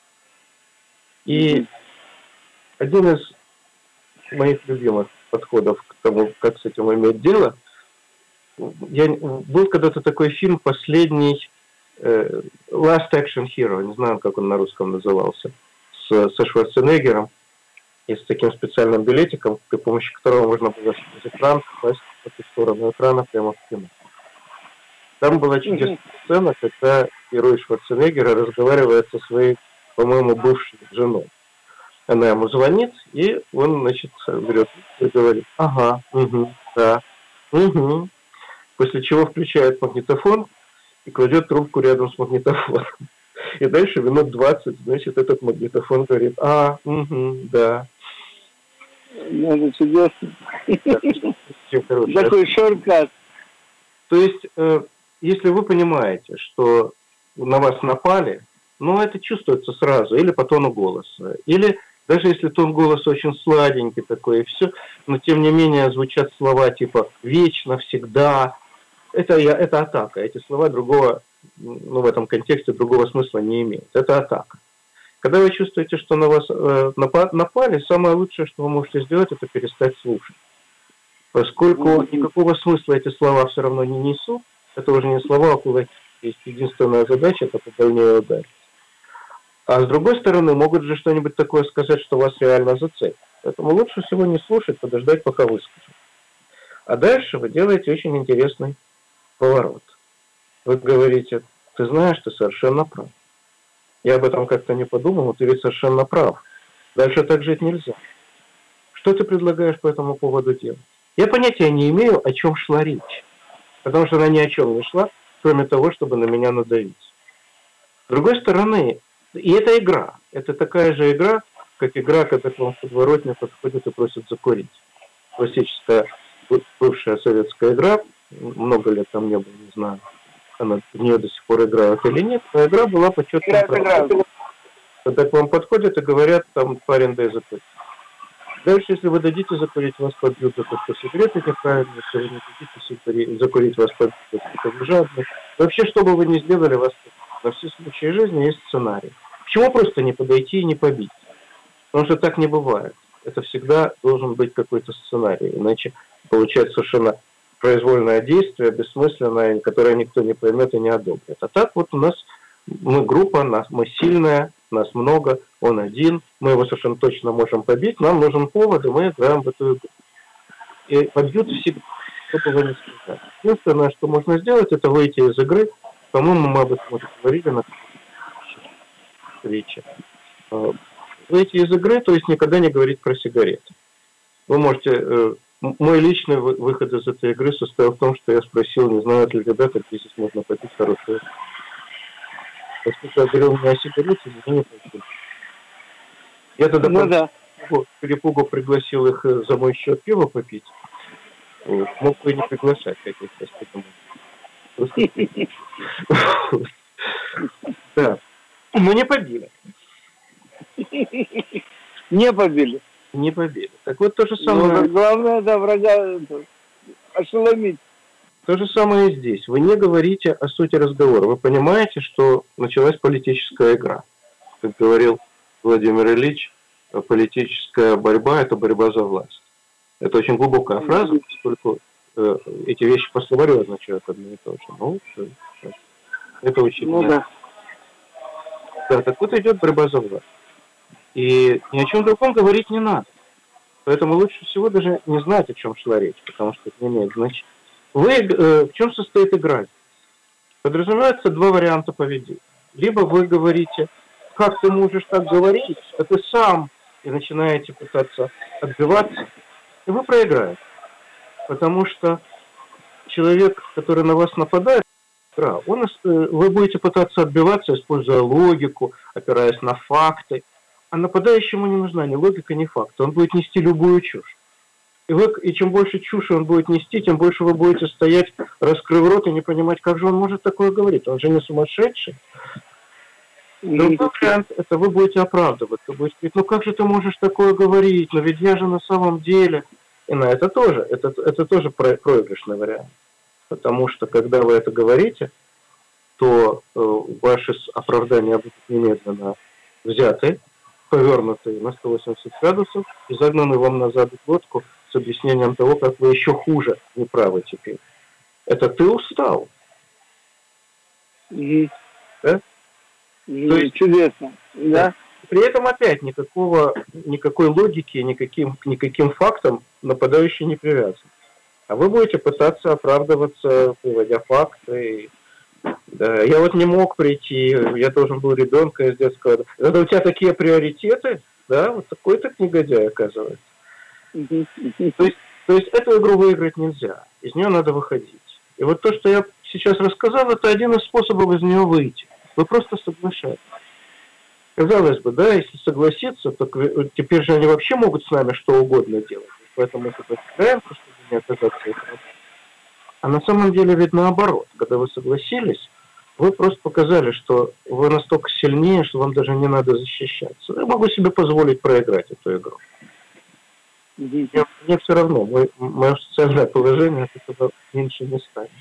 И один из моих любимых подходов к тому, как с этим иметь дело, я, был когда-то такой фильм «Последний э, Last Action Hero», не знаю, как он на русском назывался, с, со Шварценеггером и с таким специальным билетиком, при помощи которого можно было через экран попасть по ту сторону экрана прямо в кино. Там была чудесная сцена, когда герой Шварценеггера разговаривает со своей, по-моему, бывшей женой. Она ему звонит, и он, значит, берет и говорит: ага, угу, да, угу. После чего включает магнитофон и кладет трубку рядом с магнитофоном. И дальше минут двадцать, значит, этот магнитофон говорит: а, угу, да. Ну, это чудесно. Такой шорткат. То есть, э, если вы понимаете, что на вас напали, ну, это чувствуется сразу, или по тону голоса, или даже если тон голоса очень сладенький такой, и все, но тем не менее звучат слова типа «вечно», «всегда», это, это атака. Эти слова другого, ну, в этом контексте другого смысла не имеют. Это атака. Когда вы чувствуете, что на вас э, напали, самое лучшее, что вы можете сделать, это перестать слушать. Поскольку никакого смысла эти слова все равно не несут, это уже не слова, а кулаки. Есть единственная задача – это побольнее ударить. А с другой стороны, могут же что-нибудь такое сказать, что вас реально зацепит. Поэтому лучше всего не слушать, подождать, пока выскажут. А дальше вы делаете очень интересный поворот. Вы говорите, ты знаешь, ты совершенно прав. Я об этом как-то не подумал, но ты ведь совершенно прав. Дальше так жить нельзя. Что ты предлагаешь по этому поводу делать? Я понятия не имею, о чем шла речь. Потому что она ни о чем не шла, кроме того, чтобы на меня надавить. С другой стороны, и это игра. Это такая же игра, как игра, когда к вам в подворотне подходят и просят закурить. Классическая бывшая советская игра. Много лет там не было, не знаю. Она в нее до сих пор играют или нет. Но игра была по четким правилам. Когда к вам подходят и говорят, там, парень, дай закурить. Дальше, если вы дадите закурить, вас побьют за то, что сигареты неправильно. Если вы не дадите закурить, вас побьют за то, что вы жадны. Вообще, что бы вы ни сделали, вас побьют. На все случаи жизни есть сценарий. Почему просто не подойти и не побить? Потому что так не бывает. Это всегда должен быть какой-то сценарий. Иначе получается совершенно произвольное действие, бессмысленное, которое никто не поймет и не одобрит. А так вот у нас мы группа, нас, мы сильная, нас много, он один, мы его совершенно точно можем побить, нам нужен повод, и мы играем в эту игру. И побьют всегда, что бы вы ни сказали. Единственное, что можно сделать, это выйти из игры. По-моему, мы об этом уже говорили на встрече. Выйти из игры, то есть никогда не говорить про сигареты. Вы можете... Мой личный выход из этой игры состоял в том, что я спросил, не знают ли ребята, где здесь можно попить хорошую. Поскольку я говорил мне о сигарете, они не пошли. Я тогда ну, по да. перепугу пригласил их за мой счет пива попить. Вот. Мог бы и не приглашать каких-то. Да. Но не побили. Не побили. Не побили. Так вот то же самое... Ну, главное, да, врага ошеломить. То же самое и здесь. Вы не говорите о сути разговора. Вы понимаете, что началась политическая игра. Как говорил Владимир Ильич, политическая борьба – это борьба за власть. Это очень глубокая фраза, поскольку э, эти вещи по словарю означают одно и то же. Ну, все, все. Это очень ну, да. да, так вот идет борьба за власть. И ни о чем другом говорить не надо. Поэтому лучше всего даже не знать, о чем шла речь, потому что это не имеет значения. Вы, э, в чем состоит игра? Подразумевается два варианта поведения. Либо вы говорите, как ты можешь так говорить, а ты сам, и начинаете пытаться отбиваться, и вы проиграете. Потому что человек, который на вас нападает, он, вы будете пытаться отбиваться, используя логику, опираясь на факты. А нападающему не нужна ни логика, ни факты. Он будет нести любую чушь. И, вы, и чем больше чуши он будет нести, тем больше вы будете стоять, раскрыв рот и не понимать, как же он может такое говорить. Он же не сумасшедший. Другой вариант, это вы будете оправдываться. Вы будете говорить, ну как же ты можешь такое говорить? Но ведь я же на самом деле... И на это тоже. Это, это тоже проигрышный вариант. Потому что, когда вы это говорите, то э, ваши оправдания будут немедленно взяты, повернутые на сто восемьдесят градусов и загнаны вам назад в лодку с объяснением того, как вы еще хуже неправы теперь. Это ты устал. Mm-hmm. Да? Mm-hmm. То есть, чудесно. Да? При этом опять никакого, никакой логики, никаким, никаким фактам нападающий не привязан. А вы будете пытаться оправдываться, приводя факты. Да, я вот не мог прийти, я должен был ребенка из детского... Это у тебя такие приоритеты, да? Вот такой-то негодяй, оказывается. То есть, то есть эту игру выиграть нельзя. Из нее надо выходить. И вот то, что я сейчас рассказал, это один из способов из нее выйти. Вы просто соглашаетесь. Казалось бы, да, если согласиться, то теперь же они вообще могут с нами что угодно делать. Поэтому мы сопротивляемся, чтобы не оказаться их. А на самом деле ведь наоборот. Когда вы согласились, вы просто показали, что вы настолько сильнее, что вам даже не надо защищаться. Я могу себе позволить проиграть эту игру. Мне, мне все равно, мой, мое социальное положение от этого меньше не станет.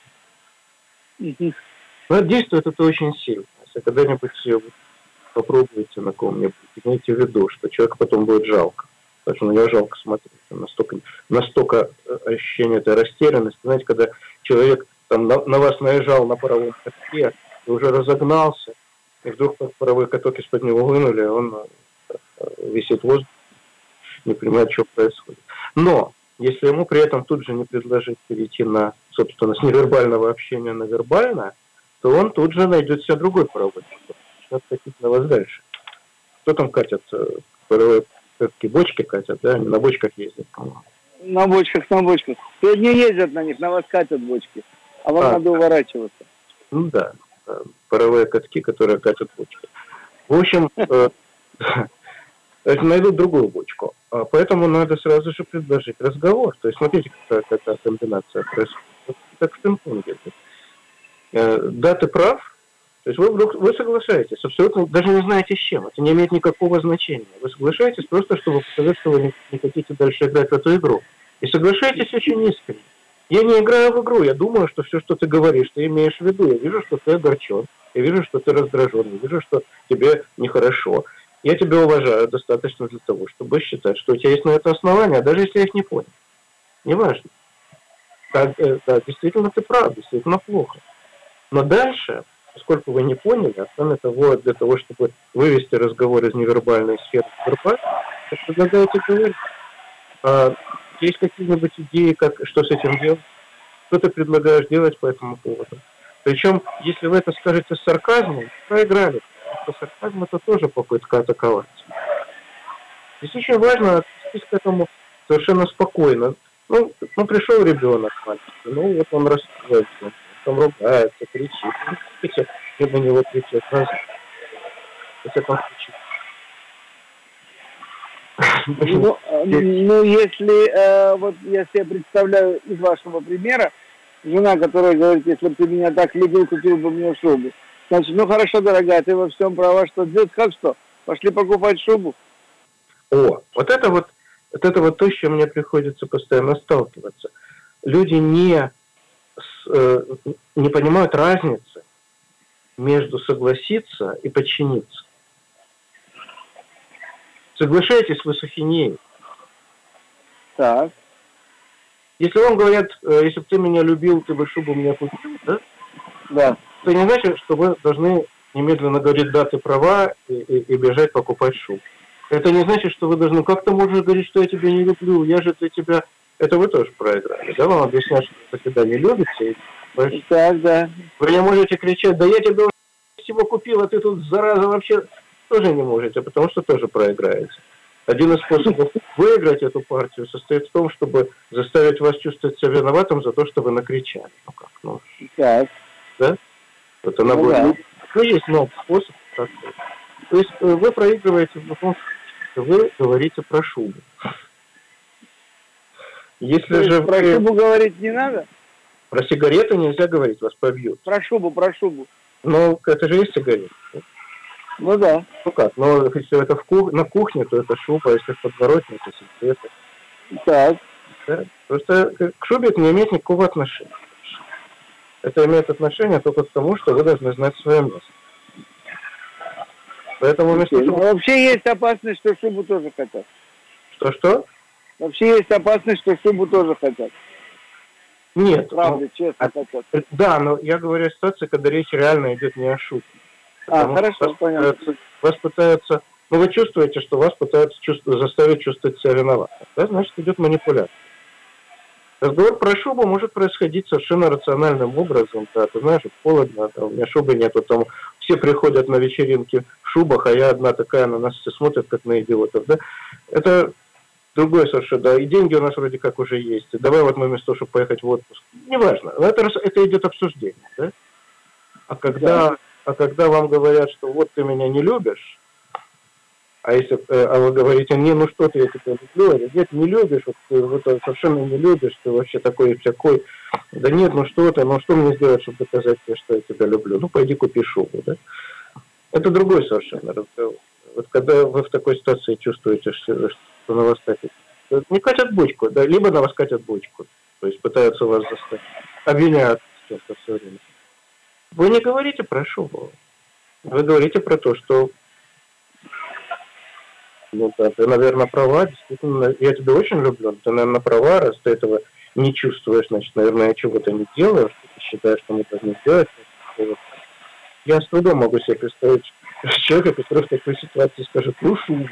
Но действует это очень сильно. Если когда-нибудь попробуете на ком-нибудь, имейте в виду, что человека потом будет жалко. Потому что на него жалко смотреть. Настолько, настолько ощущение этой растерянности. Знаете, когда человек там, на, на вас наезжал на паровом катке и уже разогнался, и вдруг паровой каток из-под него вынули, а он висит в воздухе, не понимает, что происходит. Но если ему при этом тут же не предложить перейти на, собственно, с невербального общения на вербальное, то он тут же найдет себе другой паровой каток, начнет катить на вас дальше. Кто там катит? Паровые катки, бочки катят, да? Они на бочках ездят, по-моему. На бочках, на бочках. Те не ездят на них, на вас катят бочки. А вам а, надо уворачиваться. Ну да, паровые катки, которые катят бочки. В общем, найдут другую бочку. Поэтому надо сразу же предложить разговор. То есть, смотрите, какая комбинация происходит. Как в пинг-понге. Да, ты прав. То есть вы, вы соглашаетесь, абсолютно, даже не знаете с чем. Это не имеет никакого значения. Вы соглашаетесь просто, чтобы показать, что вы не, не хотите дальше играть в эту игру. И соглашаетесь очень искренне. Я не играю в игру, я думаю, что все, что ты говоришь, ты имеешь в виду. Я вижу, что ты огорчен, я вижу, что ты раздражен, я вижу, что тебе нехорошо. Я тебя уважаю достаточно для того, чтобы считать, что у тебя есть на это основания, даже если я их не понял. Неважно. Так, да, действительно ты прав, действительно плохо. Но дальше, поскольку вы не поняли, а кроме того, для того, чтобы вывести разговор из невербальной сферы в вербальную, вы предлагаете говорить. А, есть какие-нибудь идеи, как, что с этим делать? Что ты предлагаешь делать по этому поводу? Причем, если вы это скажете с сарказмом, проиграли. Потому что сарказм это тоже попытка атаковать. Здесь очень важно отнестись к этому совершенно спокойно. Ну, ну пришел ребенок, мальчик, ну вот он расстроится, он ругается, кричит. Видите, не на него кричат. Раз, во всяком случае. Ну, ну, если, э, вот я себе представляю из вашего примера, жена, которая говорит, если бы ты меня так любил, купил бы мне шубу. Значит, ну хорошо, дорогая, ты во всем права, что делать, как что? Пошли покупать шубу. О, вот это вот, вот это вот то, с чем мне приходится постоянно сталкиваться. Люди не, э, не понимают разницы между согласиться и подчиниться. Соглашаетесь вы с ахинеей. Так. Если вам говорят, если бы ты меня любил, ты бы шубу мне купил, да? Да. Это не значит, что вы должны немедленно говорить, да, ты права, и, и, и бежать покупать шубу. Это не значит, что вы должны, как ты можешь говорить, что я тебя не люблю, я же для тебя... Это вы тоже проиграли, да? Вам объяснять, что вы тебя не любите. И... Так, да. Вы не можете кричать, да я тебе всего купил, а ты тут, зараза, вообще... Тоже не можете, потому что тоже проиграете. Один из способов выиграть эту партию состоит в том, чтобы заставить вас чувствовать себя виноватым за то, что вы накричали. Ну как, ну... Так. Да? Вот она ну, будет... да. Ну, есть много способов. Так. То есть вы проигрываете в том, что вы говорите про шубу. Если То же про вы... шубу говорить не надо? Про сигареты нельзя говорить, вас побьют. Про шубу, про шубу. Но это же есть сигареты. Ну да. Ну как, но если это в кух... на кухне, то это шуба, если в подворотне, то сигареты. Так. Да? Просто к шубе это не имеет никакого отношения. Это имеет отношение только к тому, что вы должны знать свое место. Поэтому вместо okay. того... Вообще есть опасность, что шубу тоже хотят. Что-что? Вообще есть опасность, что шубу тоже хотят. Нет. Правда, ну, честно а, хотят. Да, но я говорю о ситуации, когда речь реально идет не о шубе. А, хорошо, вас понятно. Пытаются, вас пытаются... Ну, вы чувствуете, что вас пытаются чувствовать, заставить чувствовать себя виноватым. Да, значит, идет манипуляция. Разговор про шубу может происходить совершенно рациональным образом. Да, ты знаешь, холодно, да, у меня шубы нету, там все приходят на вечеринки в шубах, а я одна такая, на нас все смотрят, как на идиотов. Да? Это другое совершенно. Да, и деньги у нас вроде как уже есть. И давай вот мы вместо того, чтобы поехать в отпуск. Неважно. Это, это идет обсуждение. Да? А когда... Да. А когда вам говорят, что вот ты меня не любишь, а если а вы говорите, не, ну что ты, я тебя люблю, или нет, не любишь, вот ты вот, совершенно не любишь, ты вообще такой и всякой, да нет, ну что ты, ну что мне сделать, чтобы доказать тебе, что я тебя люблю? Ну пойди купи шубу, да? Это другой совершенно разговор. Вот когда вы в такой ситуации чувствуете, что, что на вас катят, не катят бочку, да, либо на вас катят бочку, то есть пытаются вас заставить, обвиняют часто все время. Вы не говорите про шубу. Вы говорите про то, что ну да, ты, наверное, права, действительно, я тебя очень люблю, ты, наверное, права, раз ты этого не чувствуешь, значит, наверное, я чего-то не делаю, что ты считаешь, что мы должны сделать. Я с трудом могу себе представить человека, который в такой ситуации скажет, ну шу.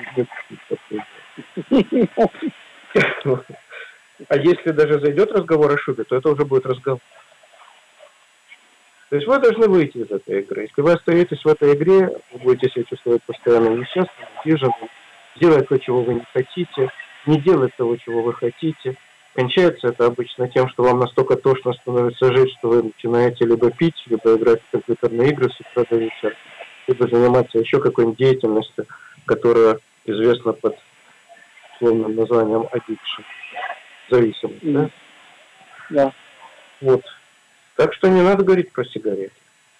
А если даже зайдет разговор о шубе, то это уже будет разговор. То есть вы должны выйти из этой игры. Если вы остаетесь в этой игре, вы будете себя чувствовать постоянно несчастным, обиженным, делать то, чего вы не хотите, не делать того, чего вы хотите. Кончается это обычно тем, что вам настолько тошно становится жить, что вы начинаете либо пить, либо играть в компьютерные игры с утра до вечера, либо заниматься еще какой-нибудь деятельностью, которая известна под условным названием addiction, зависимость. Да? Да. Вот. Так что не надо говорить про сигареты.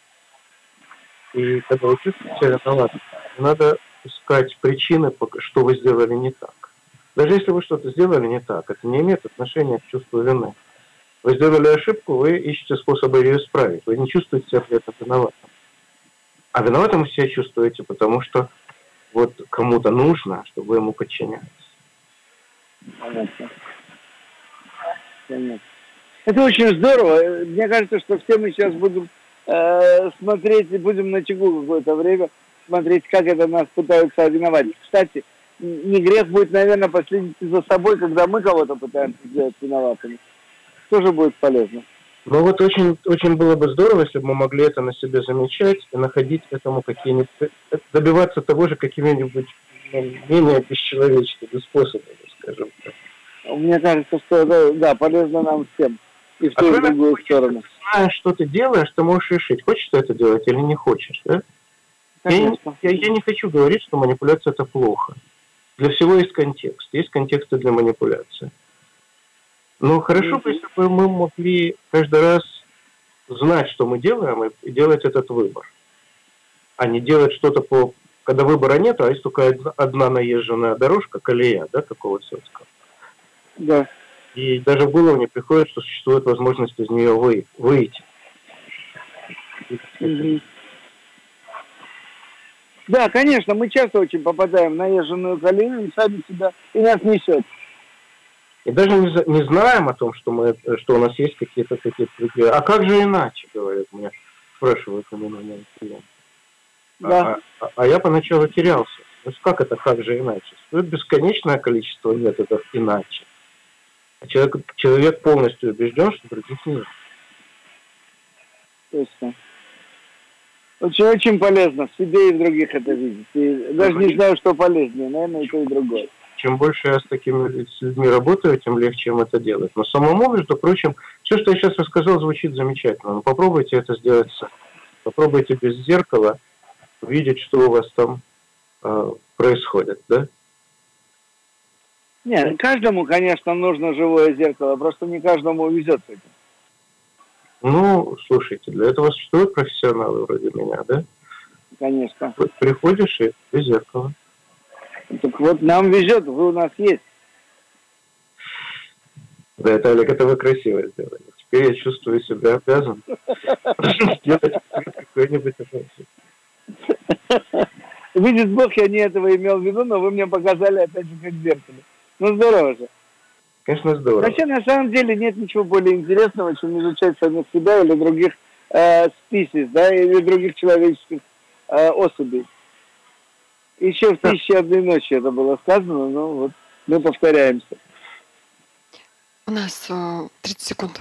И когда вы чувствуете себя виноватым, надо искать причины, что вы сделали не так. Даже если вы что-то сделали не так, это не имеет отношения к чувству вины. Вы сделали ошибку, вы ищете способы ее исправить. Вы не чувствуете себя при этом виноватым. А виноватым вы себя чувствуете, потому что вот кому-то нужно, чтобы вы ему подчинялись. Понятно. Понятно. Это очень здорово. Мне кажется, что все мы сейчас будем э, смотреть и будем на чегу какое-то время смотреть, как это нас пытаются виноватить. Кстати, не грех будет, наверное, последить за собой, когда мы кого-то пытаемся сделать виноватыми. Тоже будет полезно. Ну вот очень, очень было бы здорово, если бы мы могли это на себе замечать и находить этому какие-нибудь, добиваться того же какими-нибудь менее бесчеловечными способами, скажем так. Мне кажется, что это, да, полезно нам всем. И в ту, и в другую сторону. Ты знаешь, что ты делаешь, ты можешь решить, хочешь ты это делать или не хочешь, да? Я, я, я не хочу говорить, что манипуляция это плохо. Для всего есть контекст. Есть контексты для манипуляции. Но хорошо бы, если бы мы могли каждый раз знать, что мы делаем, и делать этот выбор. А не делать что-то по... Когда выбора нет, а есть только одна, одна наезженная дорожка, колея, да, такого сельского. Да. И даже в голову не приходит, что существует возможность из нее вы, выйти. Mm-hmm. Да, конечно, мы часто очень попадаем в наезженную колею и сами себя, и нас несет. И даже не, не знаем о том, что, мы, что у нас есть какие-то такие другие. А как же иначе, говорят мне, спрашивают у меня клиенты. Да. А, а, а я поначалу терялся. То есть как это, как же иначе? Существует бесконечное количество методов иначе. А человек, человек полностью убежден, что других нет. Точно. Очень-очень полезно в себе и в других это видеть. И даже не знаю, что полезнее, наверное, и то, и другое. Чем больше я с такими людьми работаю, тем легче им это делать. Но самому, между прочим, все, что я сейчас рассказал, звучит замечательно. Но попробуйте это сделать сами. Попробуйте без зеркала увидеть, что у вас там э, происходит, да? Нет, каждому, конечно, нужно живое зеркало, просто не каждому везет с этим. Ну, слушайте, для этого существуют профессионалы вроде меня, да? Конечно. Вот приходишь и без зеркала. Так вот, нам везет, вы у нас есть. Да, это, Олег, это вы красиво сделали. Теперь я чувствую себя обязан сделать какой-нибудь оплату. Видит Бог, я не этого имел в виду, но вы мне показали опять же как зеркало. Ну, здорово же. Конечно, здорово. Вообще, на самом деле, нет ничего более интересного, чем изучать самих себя или других э, списей, да, или других человеческих э, особей. Еще в «Тысяче одной ночи» это было сказано, но вот мы повторяемся. У нас э, тридцать секунд.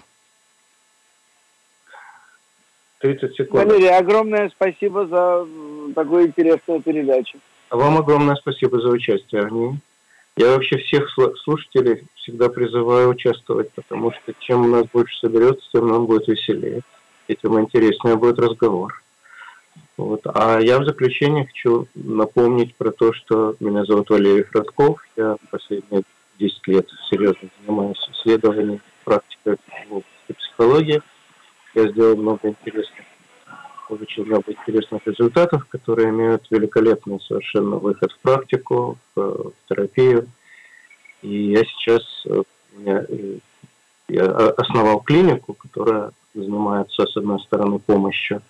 тридцать секунд. Валерий, огромное спасибо за такую интересную передачу. А вам огромное спасибо за участие в ней. Я вообще всех слушателей всегда призываю участвовать, потому что чем у нас больше соберется, тем нам будет веселее, и тем интереснее будет разговор. Вот. А я в заключение хочу напомнить про то, что меня зовут Валерий Фродков. Я последние десять лет серьезно занимаюсь исследованием, практикой в области психологии. Я сделал много интересных, получил много интересных результатов, которые имеют великолепный совершенно выход в практику, в, в терапию. И я сейчас я, я основал клинику, которая занимается, с одной стороны, помощью